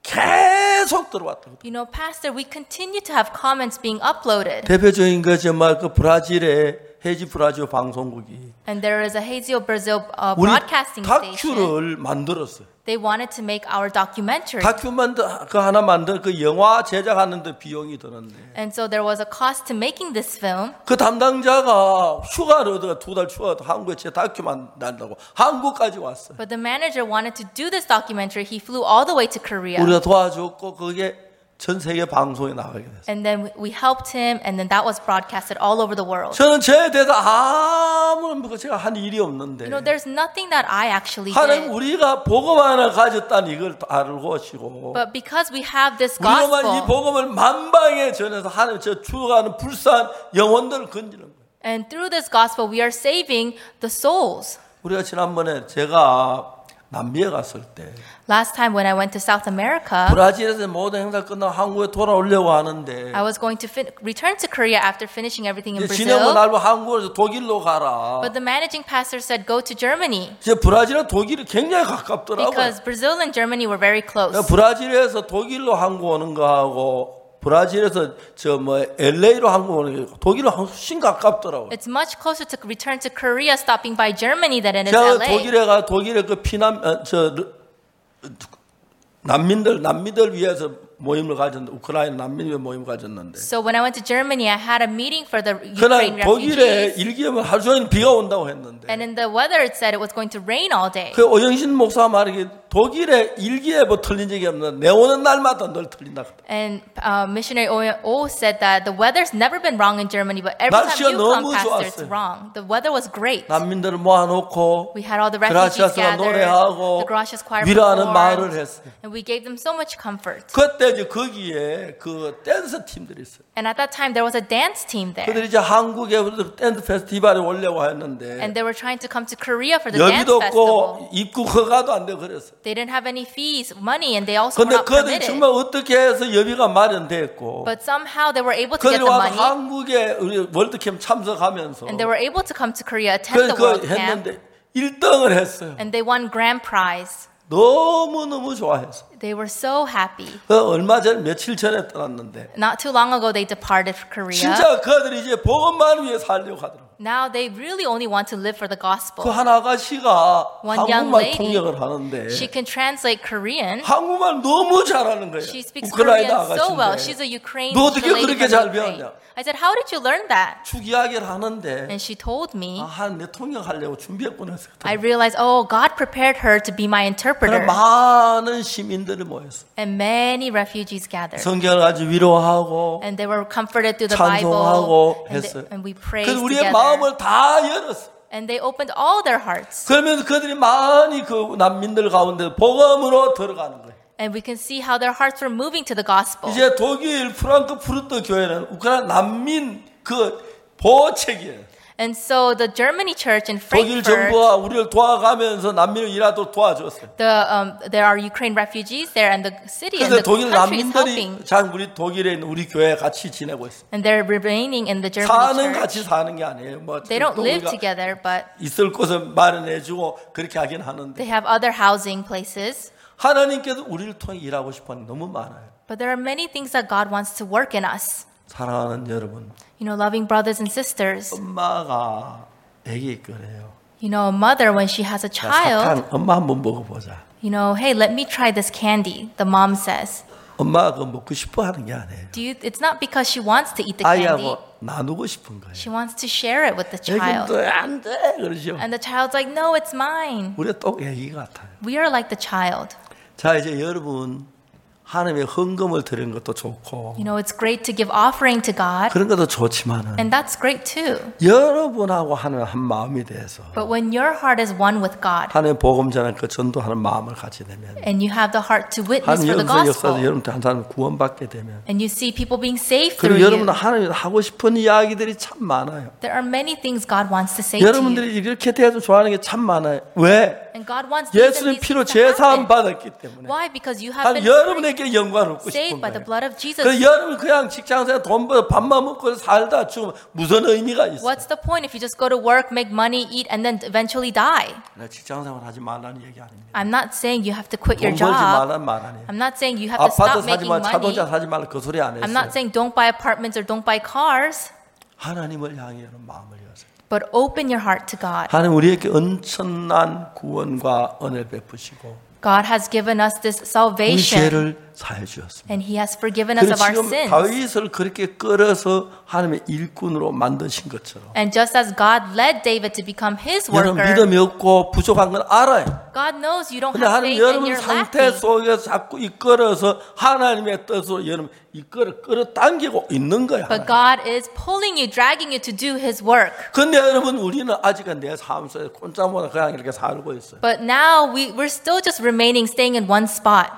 계속 들어왔다고. you know, Pastor, we continue to have comments being uploaded. 대표적인 거 정말 그 브라질의 헤지 브라질 방송국이 And there is a Hazio Brazil uh, 우리 broadcasting station. 다큐를 만들었어요. They wanted to make our documentary. 다큐 만들 그 하나 만들 그 영화 제작하는데 비용이 드는데 And so there was a cost to making this film. 그 담당자가 휴가를 얻어가 두 달 휴가도 한국에 제 다큐 만든다고 한국까지 왔어요. But the manager wanted to do this documentary. He flew all the way to Korea. 우리가 도와줬고 그게 전 세계 방송에 나가게 됐어요. And then we helped him, and then that was broadcasted all over the world. 저는 저에 대해서 아무런 뭐 제가 한 일이 없는데 You know, there's nothing that I actually 하나님 did. 우리가 복음 하나 가졌다는 이걸 알고 오시고 But because we have this 우리가만 이 gospel, 복음을 만방에 전해서 하나님 저 죽어가는 불쌍한 영혼들을 건지는 거예요. and through this gospel, we are saving the souls. 우리가 지난번에 제가 남미에 갔을 때 Last time when I went to South America, 브라질에서 모든 행사 끝나고 한국에 돌아오려고 하는데 I was going to fin- return to Korea after finishing everything in 진행은 Brazil. 날고 한국에서 독일로 가라. But the managing pastor said, go to Germany. 이제 브라질과 독일이 굉장히 가깝더라고요. Because Brazil and Germany were very close. 브라질에서 독일로 한국 오는 거하고 브라질에서 저 뭐 엘에이로 한국 오는 게 독일은 훨씬 가깝더라고요. It's much closer to return to Korea stopping by Germany than it is 제가 L A. 독일에 가 독일에 그 피난 어, 저 난민들 난민들 위해서 모임을 가졌는데 우크라이나 난민 위해 모임을 가졌는데 So when I went to Germany, I had a meeting for the 그날 Ukraine 독일에 refugees. 일기예보는 하루 종일 비가 온다고 했는데 And in the weather, it said it was going to rain all day. 그 오영신 목사 말이 독일에 일기예보 틀린 적이 없는데 내 오는 날마다 늘 틀린다. And uh, missionary O said that the weather's never been wrong in Germany, but every time 날씨가 you come, 너무 Pastor, it's 좋았어요. wrong. The weather was great. 난민들을 모아놓고 We had all the refugees 그라시아스가 gathered, 노래하고 the Gracias choir 위로하는 말을 performed, 했어요. and we gave them so much comfort. 그때 이제 거기에 그 댄스 팀들이 있어요. And at that time, there was a dance team there. 그들이 이제 한국에 댄스 페스티벌에 오려고 했는데 And they were trying to come to Korea for the dance 여기도 festival. 없고 입국 허가도 안 되고 그랬어요. They didn't have any fees, money, and they also were 근데 not 그들이 permitted. 정말 어떻게 해서 여비가 마련됐고 But somehow they were able to get 그들이 the 와서 money, 한국에 우리 월드캠 참석하면서 and they were able to come to Korea, attend the 그걸 World Camp, 했는데 일 등을 했어요. and they won grand prize. 너무너무 좋아해서. They were so happy. 그 얼마 전 며칠 전에 떠났는데 Not too long ago, they departed for Korea. 진짜 그들이 이제 복음만 위해 살려고 하더라고. Now they really only want to live for the 그 gospel. 한 아가씨가 One young 한국말 lady, 통역을 하는데 she can translate Korean. 한국말 너무 잘하는 거예요. She speaks 우크라이나 Korean so well. 아가씨인데 She's a Ukraine 너 어떻게 lady 그렇게 from 잘 Ukraine. 배웠냐? I said, how did you learn that? 축 이야기를 하는데 And she told me, 아, 한내 통역하려고 준비했구나 해서 I realized, oh, God prepared her to be my interpreter. 그런 많은 시민들이 모였어. And many refugees gathered. 성경을 가지고 위로하고 And they were comforted through the Bible. 찬송하고 And, 했어요. they, and we prayed 그래서 우리의 together. 마음을 다 열었어. And they opened all their hearts. 그러면서 그들이 많이 그 난민들 가운데 복음으로 들어가는 거예요. And we can see how their hearts were moving to the gospel. 이제 독일 프랑크푸르트 교회는 우크라이나 난민 그 보호책이에요. And so the Germany church in 독일 Frankfurt, 정부가 우리를 도와가면서 난민을 일하도록 도와줬어요. the, um, there are Ukraine refugees there, and the city and 그래서 the 독일 country is 난민들이 helping. 장 우리 독일에 있는 우리 교회에 같이 지내고 있어요. And they're remaining in the Germany 사는 church. 같이 사는 게 아니에요. 뭐 They don't 또 live 우리가 together, but 있을 곳을 마련해주고 그렇게 하긴 하는데 they have other housing places. 하나님께서 우리를 통해 일하고 싶어하는 게 너무 많아요. But there are many things that God wants to work in us. 사랑하는 여러분, You know, loving brothers and sisters. 엄마가 애기 거래요. You know, a mother, when she has a child, 사탕 엄마 한번 먹어보자. you know, hey, let me try this candy, the mom says. 엄마가 그거 먹고 싶어 하는 게 아니에요. Do you, it's not because she wants to eat the candy. 아이하고 나누고 싶은 거예요. She wants to share it with the child. 애기도 안 돼, 그러죠. And the child's like, no, it's mine. 우리가 또 애기 같아요. We are like the child. 자, 이제 여러분 하나님의 헌금을 드리는 것도 좋고 You know, it's great to give offering to God, 그런 것도 좋지만은 and that's great too. 여러분하고 하는 한 마음이 돼서 But when your heart is one with God, 하나님 복음 전할 그 전도하는 마음을 갖게 되면 and you have the heart to witness 하나님 for the 여기서 역사에서 gospel, 여러분들 한 사람 구원받게 되면 and you see people being saved through 그리고 you, 여러분은 하나님 하고 싶은 이야기들이 참 많아요. there are many things God wants to say to you. 여러분들이 이렇게 대해서 좋아하는 게 참 많아요. 왜? And God wants these and 예수님 these 피로 things to 제사함 happen. 받았기 때문에 Why? Because you have 하나님 been 여러분에게 영광을 얻고 saved 싶은 by the 거예요. blood of Jesus. 그래서 여러분 그냥 직장생활 돈 벌어 밥만 먹고 살다 죽으면 무슨 의미가 있어요? What's the point if you just go to work, make money, eat, and then eventually die? 직장생활 하지 말라는 얘기 아닙니다. I'm not saying you have to quit your 돈 벌지 job. 말라는 말 아니에요. I'm not saying you have to 아파트 stop 사지 making 말, 자동차 money. 사지 말라 그 소리 안 I'm 했어요. not saying don't buy apartments or don't buy cars, 하나님을 향해 여러분 마음을 여세요. but open your heart to God. 하나님 우리에게 엄청난 구원과 은혜를 베푸시고 God has given us this 우리 salvation, 죄를 사해 주셨습니다. and He has forgiven us 그리고 of our 지금 sins. 다윗을 그렇게 끌어서 하나님의 일꾼으로 만드신 것처럼 And just as God led David to become His 여러분 worker, 믿음이 없고 부족한 건 알아요. God knows you don't 근데 have 하나님 faith and 여러분 you're 상태 lacking. 속에서 자꾸 이끌어서 하나님의 뜻으로 여러분 이끌어 끌어당기고 있는 거야. But 하나님. God is pulling you, dragging you to do His work. 근데 여러분 우리는 아직은 내 삶 속에 꼼짝보다 그냥 이렇게 살고 있어요. But now we, we're still just remaining, staying in one spot.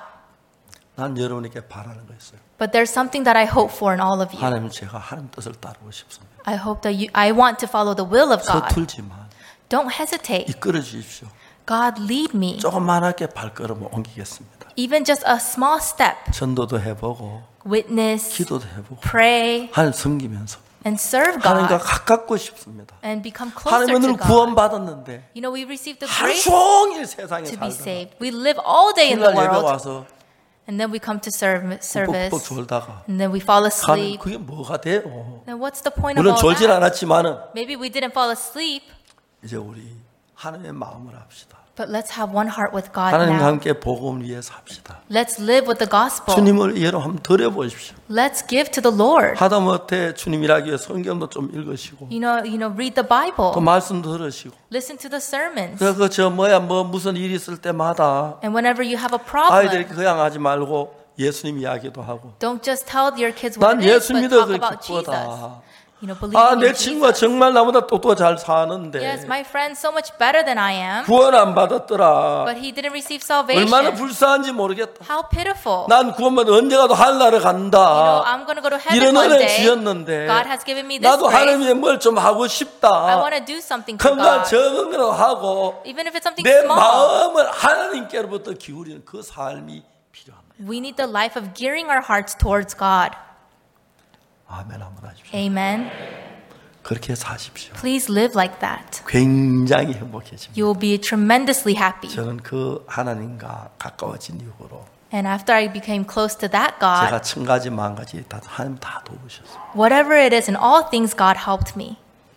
난 여러분에게 바라는 거 있어요. But there's something that I hope for in all of you. 하나님 제가 하나님 뜻을 따르고 싶습니다. I hope that you, I want to follow the will of God. 서툴지만 Don't hesitate. 이끌어 주십시오. God, lead me. 조그만하게 발걸음을 옮기겠습니다. Even just a small step. 전도도 해보고 Witness, 기도도 해보고 pray, 하나님 섬기면서 and serve 하나님과 God. 가깝고 싶습니다. And become closer 하나님 to 오늘 God. 구원받았는데 You know, we received the 하루 grace 종일 세상에 to be 살다가 saved. We live all day in the 주일날 예배 world. 와서 And then we come to serve, 뻑뻑 service. 졸다가 And then we fall 하나님 asleep. 그게 뭐가 돼요? Then what's the point of 물론 all 졸진 that? 않았지만은 Maybe we didn't fall asleep. 이제 우리 하나님의 마음을 합시다. But let's have one heart with God 하나님과 now. 함께 복음 위에 삽시다. Let's live with the gospel. 주님을 여러분 한번 드려보십시오. Let's give to the Lord. 하다못해 주님 일하기 위해 성경도 좀 읽으시고 You know, you know, read the 또 Bible. 말씀도 들으시고 Listen to the sermons. 그래서 저 뭐야 뭐 무슨 일이 있을 때마다 And whenever you have a 아이들에게 problem, 그냥 하지 말고 예수님 이야기도 하고 don't just tell your kids what 난 it is, 예수 but 믿어 talk 그렇게 about Jesus. 기쁘다. You know, believe 아, in 내 친구가 Jesus. 정말 나보다 또또 잘 사는데 Yes, my friend's so much better than I am, 구원 안 받았더라. but he didn't receive 얼마나 salvation. 불쌍한지 모르겠다. How pitiful. 난 구원받아 언제 가도 하늘나라 You know, 간다. I'm going to go to heaven 이런 one 은혜 day. 주셨는데 God has given me this 나도 grace. 하나님의 뭘 좀 하고 I 싶다. want to do something for 큰건 God. 적은 거라도 하고 Even if it's something 내 small. 마음을 하나님께로부터 기울이는 그 삶이 필요합니다. We need the life of gearing our hearts towards God. 아멘 한번 하십시오. Amen. 그렇게 사십시오. Please live like that. 굉장히 행복해집니다. You will be tremendously happy. 저는 그 하나님과 가까워진 이후로 And after I became close to that God, 제가 천 가지 만 가지 다 하나님 다 도우셨어요. whatever it is, in all things, God helped me.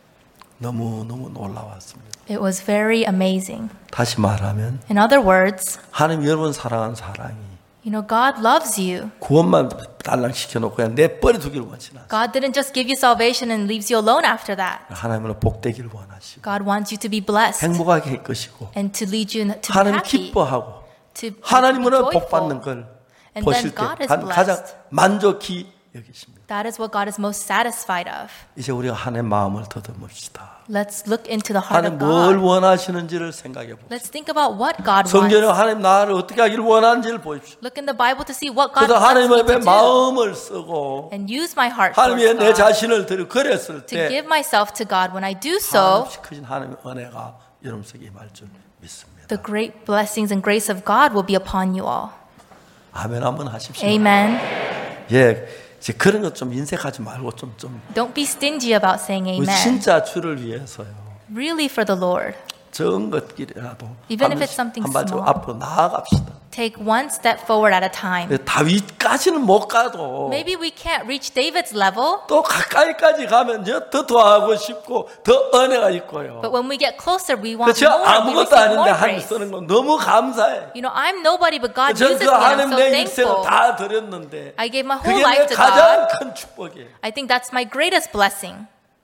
너무 너무 놀라웠습니다. It was very amazing. 다시 말하면 In other words, 하나님 여러분 사랑하는 사랑이 you know, God loves you. 구원만 달랑 시켜놓고 그냥 내버려 두기를 원치 않아요. God didn't just give you salvation and leaves you alone after that. 하나님은 복되기를 원하시고 God wants you to be blessed 행복하게 할 것이고 and to lead you to be 하나님 happy, 기뻐하고 to be 하나님은 복 받는 joyful. 걸 And 보실 then 때 God is 한- 가장 blessed. 만족히 여기십니다. That is what God is most satisfied of. 이제 우리가 하나님의 마음을 더듬읍시다. Let's look into the heart 하나님 of 뭘 God. 원하시는지를 생각해 봅시다. Let's think about what God 성경에 wants. 하나님 나를 어떻게 하기를 원하는지를 보십시오. Look in the Bible to see what God 그래서 wants 하나님 me 앞에 to do. 마음을 쓰고 And use my heart 하나님의 towards 내 God. 자신을 드려 그랬을 To 때 give myself to God. When I do so, 하나님 크신 하나님의 은혜가 여러분 속에 임할 줄 믿습니다. the great blessings and grace of God will be upon you all. 아멘 한번 하십시오. Amen. 예, 이제 그런 것 좀 인색하지 말고 좀 좀 Don't be stingy about saying 우리 amen. 진짜 주를 위해서요. Really for the Lord. 적은 것끼리라도 Even if 한 it's something 한 발짝 small. 앞으로 나아갑시다. Take one step forward at a time. 다윗까지는 못 가도 Maybe we can't reach David's level, 또 가까이까지 가면 더 도와하고 싶고 더 은혜가 있고요. but when we get closer, we want 저 more. We 아무것도 receive 아닌데 more 하나님 grace. 쓰는 거 너무 감사해. You know, I'm nobody, but God 저는 uses 그 me. I'm 하나님 so 내 인생을 thankful. 다 드렸는데 I gave my whole 그게 life 내 to 가장 God. 큰 축복이에요. I think that's my greatest blessing.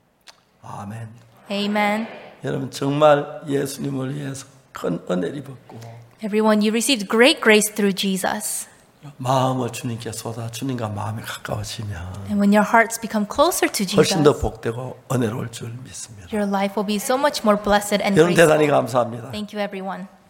아멘. Amen. 여러분 정말 예수님을 위해서 큰 은혜를 입었고 Everyone, you received great grace through Jesus. 마음을 주님께 쏟아 주님과 마음이 가까워지면 And when your hearts become closer to 훨씬 더 Jesus, 복되고 은혜로울 줄 믿습니다. your life will be so much more blessed and 여러분 대단히 graceful. 감사합니다. Thank you, everyone.